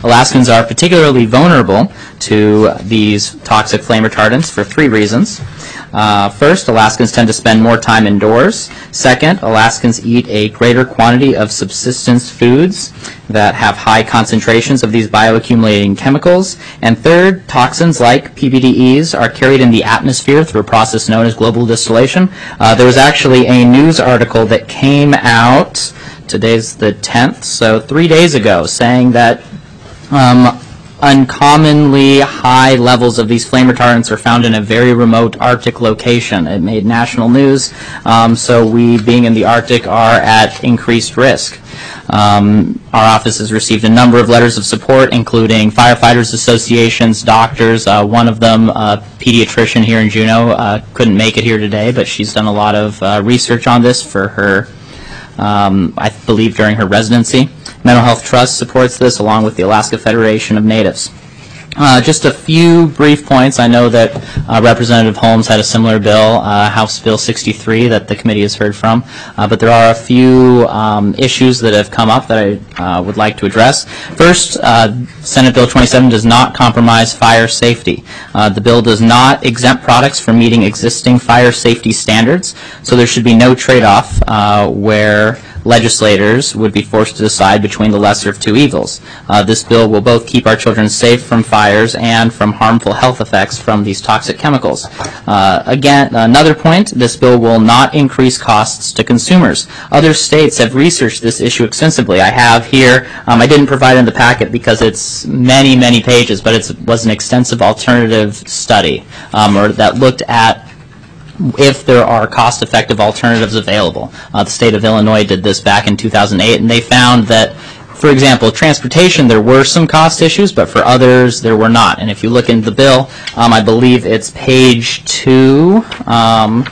Alaskans are particularly vulnerable to these toxic flame retardants for three reasons. Uh, first, Alaskans tend to spend more time indoors. Second, Alaskans eat a greater quantity of subsistence foods that have high concentrations of these bioaccumulating chemicals. And third, toxins like P B D Es are carried in the atmosphere through a process known as global distillation. Uh, there was actually a news article that came out, today's the tenth, so three days ago, saying that um, uncommonly high levels of these flame retardants are found in a very remote Arctic location. It made national news, um, so we, being in the Arctic, are at increased risk. Um, our office has received a number of letters of support, including firefighters associations, doctors. Uh, one of them, a pediatrician here in Juneau, uh, couldn't make it here today, but she's done a lot of uh, research on this for her, um, I believe, during her residency. Mental Health Trust supports this, along with the Alaska Federation of Natives. Uh, just a few brief points. I know that uh, Representative Holmes had a similar bill, uh, House Bill sixty-three, that the committee has heard from, uh, but there are a few um, issues that have come up that I uh, would like to address. First, uh, Senate Bill twenty-seven does not compromise fire safety. Uh, the bill does not exempt products from meeting existing fire safety standards, so there should be no trade-off uh, where legislators would be forced to decide between the lesser of two evils. Uh, this bill will both keep our children safe from fires and from harmful health effects from these toxic chemicals. Uh, again, another point, this bill will not increase costs to consumers. Other states have researched this issue extensively. I have here, um, I didn't provide in the packet because it's many, many pages, but it was an extensive alternative study um, or that looked at if there are cost-effective alternatives available. Uh, the state of Illinois did this back in two thousand eight, and they found that, for example, transportation, there were some cost issues, but for others, there were not. And if you look into the bill, um, I believe it's page two, um,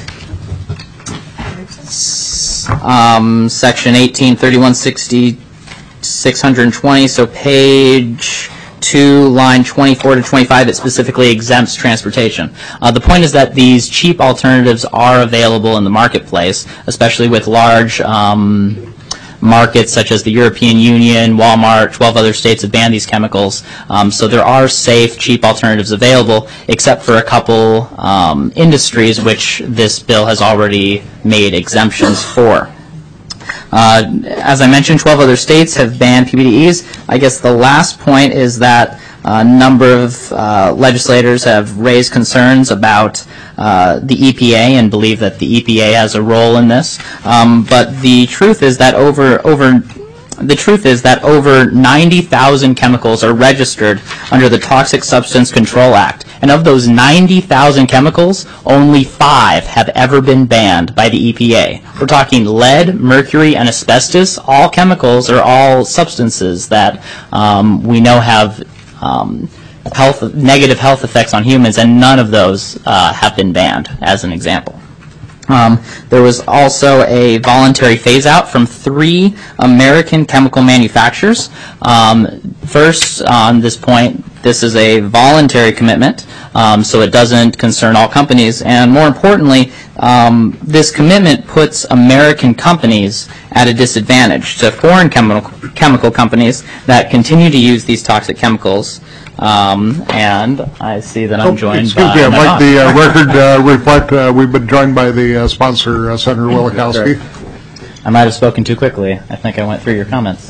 um, section eighteen thirty-one sixty, six hundred twenty, so page two, line twenty-four to twenty-five, it specifically exempts transportation. Uh, the point is that these cheap alternatives are available in the marketplace, especially with large um, markets such as the European Union, Walmart, twelve other states have banned these chemicals. Um, so there are safe, cheap alternatives available, except for a couple um, industries which this bill has already made exemptions for. Uh, as I mentioned, twelve other states have banned P B D Es. I guess the last point is that a number of uh, legislators have raised concerns about uh, the E P A and believe that the E P A has a role in this. Um, but the truth is that over over the truth is that over ninety thousand chemicals are registered under the Toxic Substance Control Act. And of those ninety thousand chemicals, only five have ever been banned by the E P A. We're talking lead, mercury, and asbestos. All chemicals are all substances that um, we know have um, health, negative health effects on humans, and none of those uh, have been banned, as an example. Um, there was also a voluntary phase-out from three American chemical manufacturers. Um, first, on this point, this is a voluntary commitment, um, so it doesn't concern all companies. And more importantly, um, this commitment puts American companies at a disadvantage to foreign chemical, chemical companies that continue to use these toxic chemicals. Um, and I see that I'm joined Excuse by... me, I'd like the uh, record uh, reflect uh, we've been joined by the uh, sponsor, uh, Senator Wielechowski. I might have spoken too quickly. I think I went through your comments.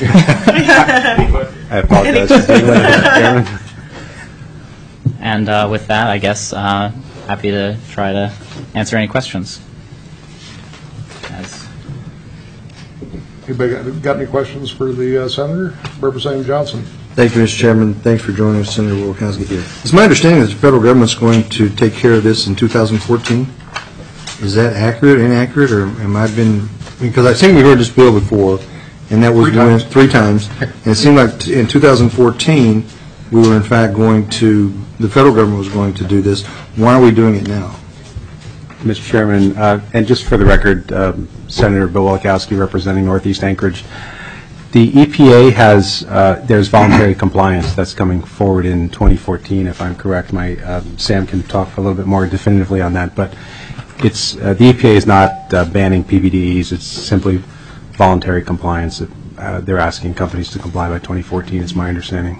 I apologize for being late, Mister Chairman. And uh, with that, I guess, uh, happy to try to answer any questions. As Anybody got, got any questions for the uh, Senator? Representative Johnson. Thank you, Mister Chairman. Thanks for joining us, Senator Wielechowski. It's my understanding that the federal government's going to take care of this in two thousand fourteen. Is that accurate, inaccurate, or am I been... Because I think we heard this bill before, and that was Three when, times. three times, and it seemed like in two thousand fourteen, we were in fact going to, the federal government was going to do this. Why are we doing it now? Mister Chairman, uh, and just for the record, um, Senator Bill Wielechowski representing Northeast Anchorage. The E P A has, uh, there's voluntary compliance that's coming forward in twenty fourteen, if I'm correct. My um, Sam can talk a little bit more definitively on that, but it's uh, the E P A is not uh, banning P B D Es. It's simply voluntary compliance. It uh, they're asking companies to comply by twenty fourteen, is my understanding.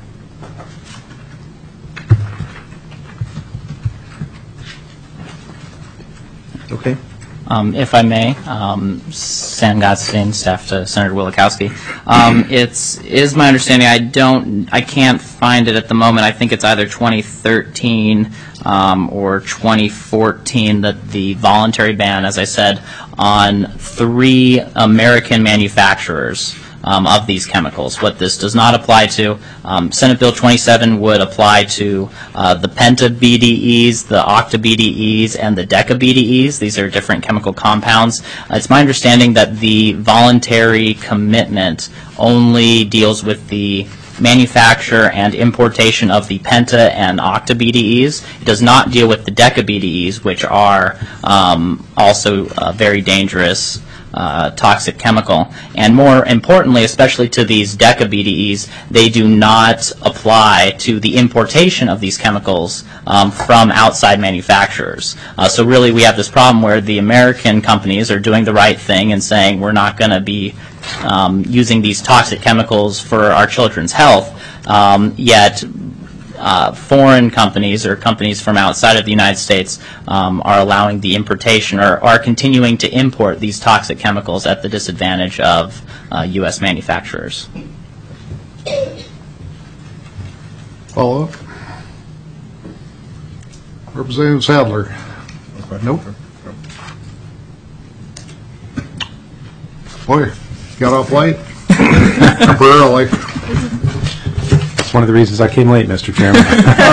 Okay. Um, if I may, um, Sam Gottstein, staff to Senator Wielechowski. Um, it's is my understanding. I don't. I can't find it at the moment. I think it's either twenty thirteen um, or twenty fourteen that the voluntary ban, as I said, on three American manufacturers Um, of these chemicals. What this does not apply to, um, Senate Bill twenty-seven would apply to uh, the penta B D Es, the octa B D Es, and the deca B D Es. These are different chemical compounds. Uh, it's my understanding that the voluntary commitment only deals with the manufacture and importation of the penta and octa B D Es. It does not deal with the deca B D Es, which are um, also uh, very dangerous Uh, toxic chemical. And more importantly, especially to these deca B D Es, they do not apply to the importation of these chemicals um, from outside manufacturers. Uh, so really we have this problem where the American companies are doing the right thing and saying we're not going to be um, using these toxic chemicals for our children's health, um, yet Uh, foreign companies or companies from outside of the United States um, are allowing the importation or are continuing to import these toxic chemicals at the disadvantage of uh, U S manufacturers. Follow up? Representative Sadler? Nope. Boy, got off light? Temporarily. That's one of the reasons I came late, Mister Chairman.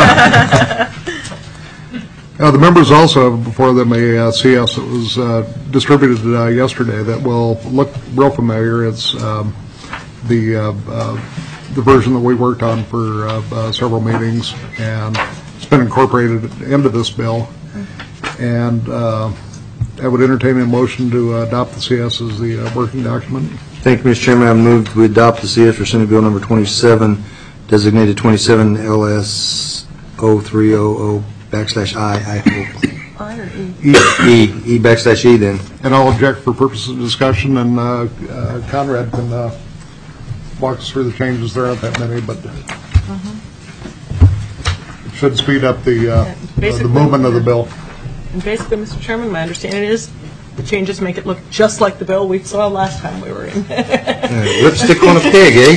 Now, the members also have before them a uh, C S that was uh, distributed uh, yesterday that will look real familiar. It's um, the uh, uh, the version that we worked on for uh, uh, several meetings, and it's been incorporated into this bill. And uh, I would entertain a motion to uh, adopt the C S as the uh, working document. Thank you, Mister Chairman. I move we adopt the C S for Senate Bill number twenty-seven, designated twenty-seven L S zero three zero zero backslash I, I hope. E. E, E backslash E then. And I'll object for purposes of discussion, and uh, uh, Conrad can uh, walk us through the changes. There aren't that many, but Mm-hmm. it should speed up the, uh, uh, the movement of the bill. And basically, Mister Chairman, my understanding is the changes make it look just like the bill we saw last time we were in. uh, lipstick on a pig, eh?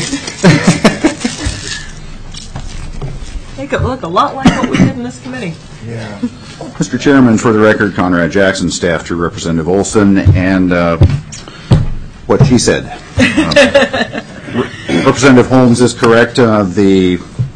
Make it look a lot like what we did in this committee. Yeah. Mister Chairman, for the record, Conrad Jackson, staff to Representative Olson, and uh, what she said. Uh, Representative Holmes is correct. Uh, the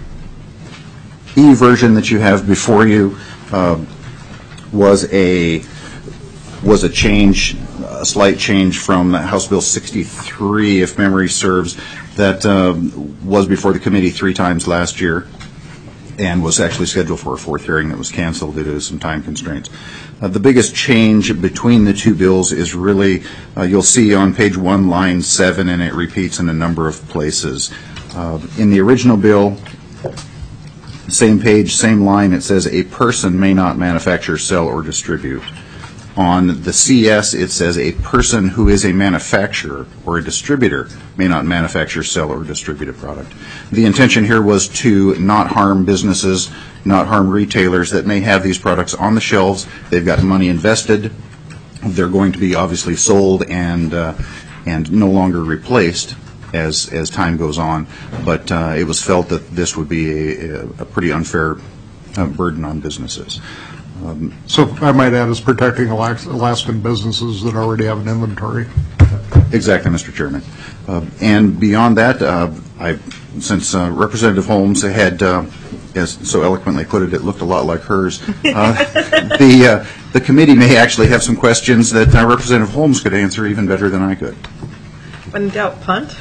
E version that you have before you uh, was a was a change, a slight change from House Bill sixty-three, if memory serves, that uh, was before the committee three times last year, and was actually scheduled for a fourth hearing that was canceled due to some time constraints. Uh, the biggest change between the two bills is really, uh, you'll see on page one, line seven, and it repeats in a number of places. Uh, in the original bill, same page, same line, it says a person may not manufacture, sell, or distribute. On the C S, it says a person who is a manufacturer or a distributor may not manufacture, sell, or distribute a product. The intention here was to not harm businesses, not harm retailers that may have these products on the shelves. They've got money invested. They're going to be obviously sold and uh, and no longer replaced as as time goes on. But uh, it was felt that this would be a, a pretty unfair uh, burden on businesses. Um, So I might add, is protecting Alask- Alaskan businesses that already have an inventory. Exactly, Mister Chairman. Uh, and beyond that, uh, I, since uh, Representative Holmes had, uh, as so eloquently put it, it looked a lot like hers. Uh, the uh, the committee may actually have some questions that uh, Representative Holmes could answer even better than I could. When in doubt, punt.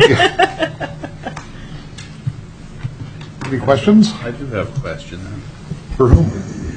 Any questions? I do have a question then. For whom?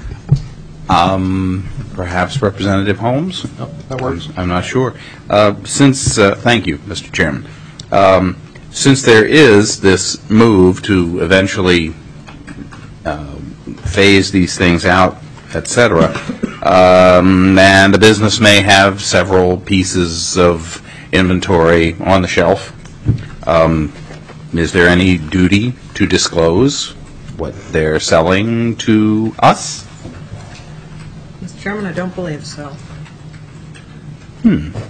Um, perhaps Representative Holmes? Yep, that works. I'm not sure. Uh, since, uh, thank you, Mister Chairman. Um, since there is this move to eventually uh, phase these things out, et cetera, um, and the business may have several pieces of inventory on the shelf. Um, Is there any duty to disclose what they're selling to us? Mister Chairman, I don't believe so. Hmm.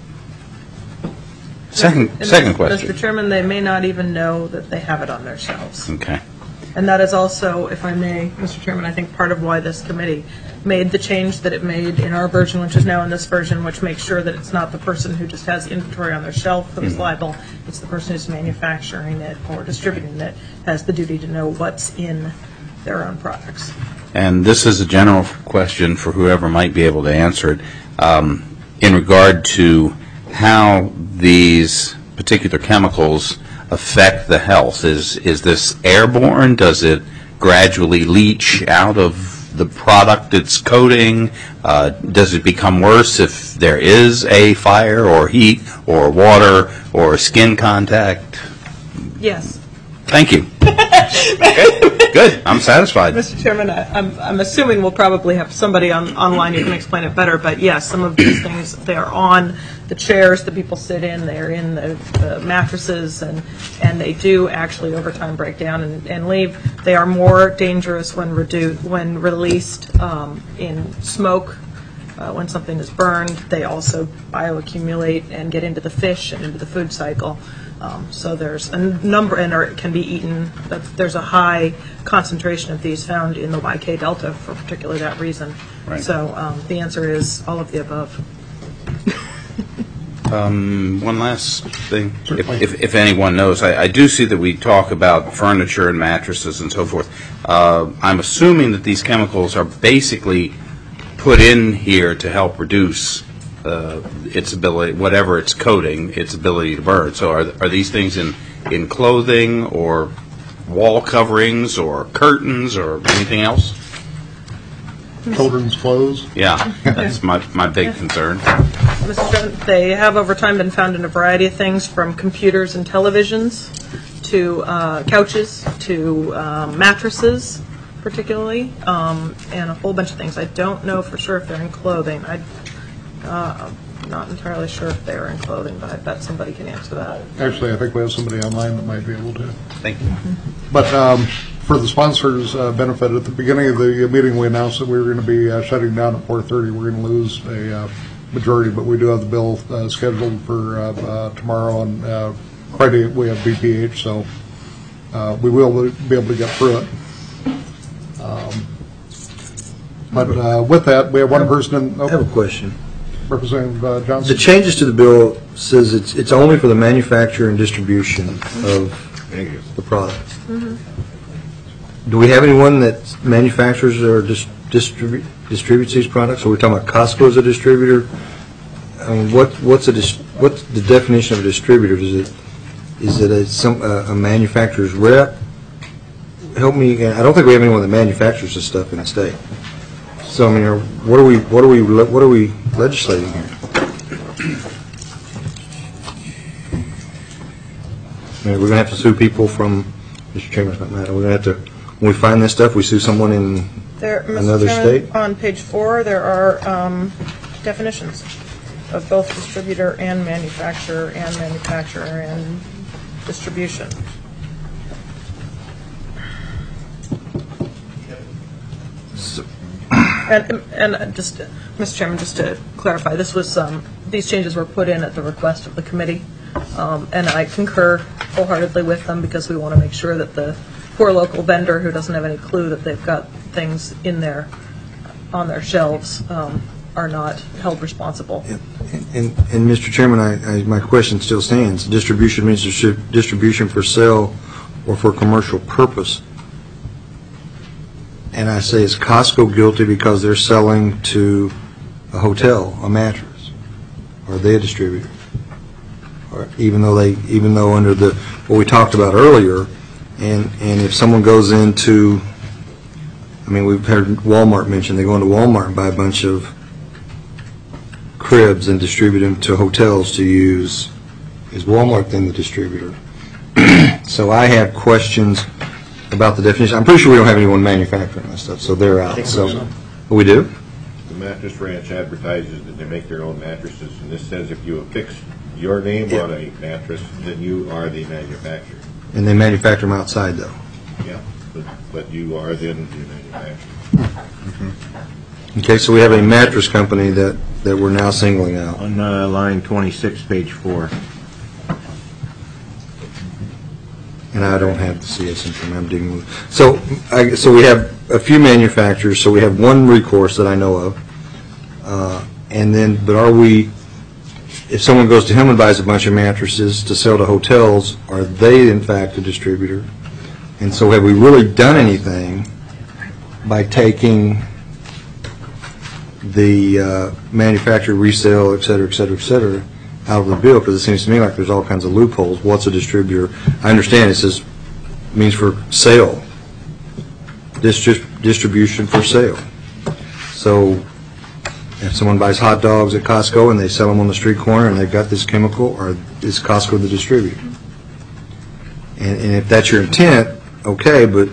Second, And second Mister question. Chairman, they may not even know that they have it on their shelves. Okay. And that is also, if I may, Mister Chairman, I think part of why this committee made the change that it made in our version, which is now in this version, which makes sure that it's not the person who just has inventory on their shelf that is liable, it's the person who's manufacturing it or distributing it has the duty to know what's in their own products. And this is a general question for whoever might be able to answer it. Um, in regard to how these particular chemicals affect the health, is is this airborne? Does it gradually leach out of the product it's coating? Uh, does it become worse if there is a fire or heat or water or skin contact? Yes. Thank you. Good. Good. I'm satisfied. Mister Chairman, I, I'm, I'm assuming we'll probably have somebody on, online who can explain it better, but yes, some of these things, they are on the chairs that people sit in, they're in the, the mattresses, and, and they do actually over time break down and, and leave. They are more dangerous when, redu- when released um, in smoke. Uh, when something is burned, they also bioaccumulate and get into the fish and into the food cycle. Um, so there's a number, and or it can be eaten. But there's a high concentration of these found in the Y K Delta for particularly that reason. Right. So um, the answer is all of the above. Um, one last thing, if, if, if anyone knows, I, I do see that we talk about furniture and mattresses and so forth. Uh, I'm assuming that these chemicals are basically put in here to help reduce uh, its ability, whatever it's coating, its ability to burn. So are, are these things in, in clothing or wall coverings or curtains or anything else? Children's clothes? Yeah, that's my, my big concern. Mister Chairman, they have over time been found in a variety of things, from computers and televisions to uh, couches to um, mattresses, particularly, um, and a whole bunch of things. I don't know for sure if they're in clothing. I, uh, I'm not entirely sure if they are in clothing, but I bet somebody can answer that. Actually, I think we have somebody online that might be able to. Thank you. But um, for the sponsors' uh, benefit, at the beginning of the meeting, we announced that we were going to be uh, shutting down at four thirty. We're going to lose a uh, majority, but we do have the bill uh, scheduled for uh, uh, tomorrow, and uh, Friday we have B P H, so uh, we will be able to get through it. Um, but uh, with that, we have one person in. Oh, I have a question. Representative uh, Johnson. The changes to the bill says it's it's only for the manufacture and distribution of the products. Mm-hmm. Do we have anyone that manufactures or dis- distribute distributes these products? Are we talking about Costco as a distributor? I mean, what what's a dis- what's the definition of a distributor? Is it is it a some a, a manufacturer's rep? Help me. I don't think we have anyone that manufactures this stuff in the state. So I mean, are, what are we what are we what are we legislating here? I mean, we're gonna have to sue people from, Mister Chairman, it's not matter. We're gonna have to, when we find this stuff, we sue someone in There, Mister another Chairman, state. on page four, there are um, definitions of both distributor and manufacturer and manufacturer and distribution. So, And, and just, Mister Chairman, just to clarify, this was, um, these changes were put in at the request of the committee, um, and I concur wholeheartedly with them because we want to make sure that the poor local vendor who doesn't have any clue that they've got things in there, on their shelves, um, are not held responsible. And, and Mister Chairman, I, I, my question still stands. Distribution means distri- distribution for sale or for commercial purpose. And I say, is Costco guilty because they're selling to a hotel a mattress? Or are they a distributor? Or even though they, even though under the what we talked about earlier, and and if someone goes into, I mean, we've heard Walmart mentioned they go into Walmart and buy a bunch of cribs and distribute them to hotels to use. Is Walmart then the distributor? So I have questions about the definition. I'm pretty sure we don't have anyone manufacturing this stuff, so they're out. So we do. The Mattress Ranch advertises that they make their own mattresses, and this says if you affix your name on a mattress, then you are the manufacturer. And they manufacture them outside, though. Yeah, but, but you are then the manufacturer. Okay, so we have a mattress company that, that we're now singling out. On uh, line twenty-six, page four. And I don't have the C S information I'm dealing with. So, I, so we have a few manufacturers, so we have one recourse that I know of. Uh, and then, but are we, if someone goes to him and buys a bunch of mattresses to sell to hotels, are they in fact a distributor? And so have we really done anything by taking the uh, manufacturer, resale, et cetera, et cetera, et cetera, out of the bill? Because it seems to me like there's all kinds of loopholes. What's a distributor? I understand it says means for sale, Distri- distribution for sale. So if someone buys hot dogs at Costco and they sell them on the street corner and they've got this chemical, or is Costco the distributor? And, and if that's your intent, okay, but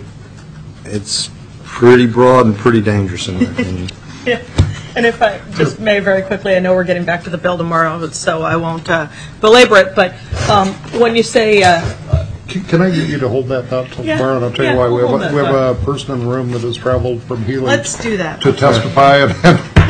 it's pretty broad and pretty dangerous in my opinion. Yeah. And if I just may very quickly, I know we're getting back to the bill tomorrow, so I won't uh, belabor it, but um, when you say... Uh, Can can I get you to hold that thought till Yeah, tomorrow? And I'll tell yeah, you why. We hold have, that a, we have thought. a person in the room that has traveled from Healy Let's do that. to testify. And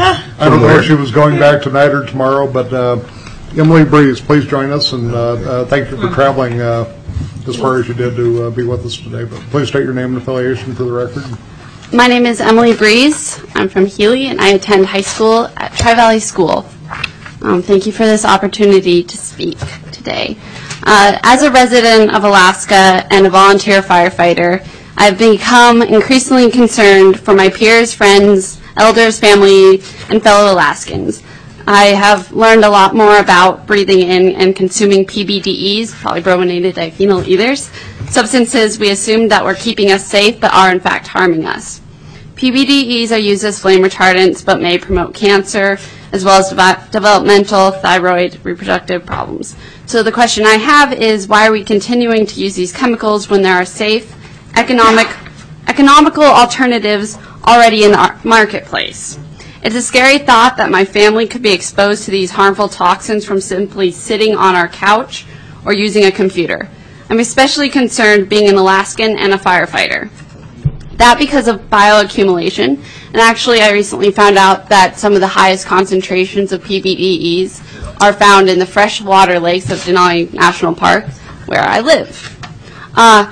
I don't know if she was going back tonight or tomorrow, but uh, Emily Breeze, please join us, and uh, uh, thank you for traveling uh, as far as you did to uh, be with us today. But please state your name and affiliation for the record. My name is Emily Breeze. I'm from Healy, and I attend high school at Tri-Valley School. Um, thank you for this opportunity to speak today. Uh, as a resident of Alaska and a volunteer firefighter, I've become increasingly concerned for my peers, friends, elders, family, and fellow Alaskans. I have learned a lot more about breathing in and consuming P B D Es, polybrominated diphenyl ethers, substances we assume that were keeping us safe but are in fact harming us. P B D Es are used as flame retardants but may promote cancer as well as de- developmental, thyroid, reproductive problems. So the question I have is, why are we continuing to use these chemicals when there are safe, economic, economical alternatives already in the marketplace? It's a scary thought that my family could be exposed to these harmful toxins from simply sitting on our couch or using a computer. I'm especially concerned being an Alaskan and a firefighter. That because of bioaccumulation, and actually I recently found out that some of the highest concentrations of P B D Es are found in the freshwater lakes of Denali National Park, where I live. Uh,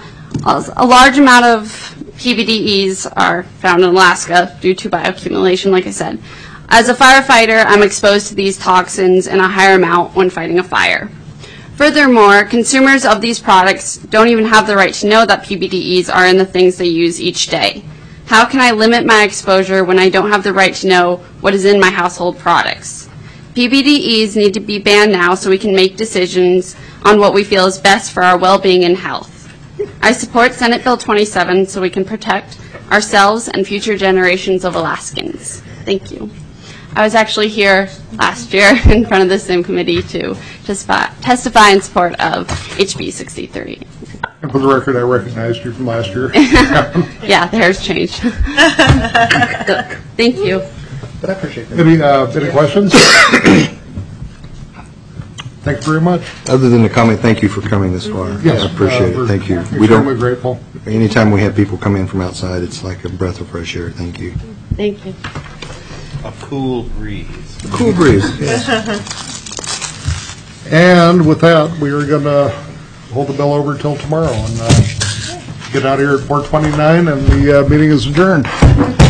a large amount of P B D Es are found in Alaska due to bioaccumulation, like I said. As a firefighter, I'm exposed to these toxins in a higher amount when fighting a fire. Furthermore, consumers of these products don't even have the right to know that P B D Es are in the things they use each day. How can I limit my exposure when I don't have the right to know what is in my household products? P B D Es need to be banned now so we can make decisions on what we feel is best for our well-being and health. I support Senate Bill twenty-seven so we can protect ourselves and future generations of Alaskans. Thank you. I was actually here last year in front of the Sim Committee to testify, testify in support of H B sixty-three. And for the record, I recognized you from last year. Yeah, the hair's changed. So, thank you. But I appreciate that. Any, uh, any questions? Thank you very much. Other than the comment, thank you for coming this far. Yes, I appreciate uh, it. Thank you. Extremely don't. grateful. Anytime we have people come in from outside, it's like a breath of fresh air. Thank you. Thank you. A cool breeze. A cool breeze. Yes. And with that, we are going to hold the bill over until tomorrow and uh, get out of here at four twenty-nine, and the uh, meeting is adjourned.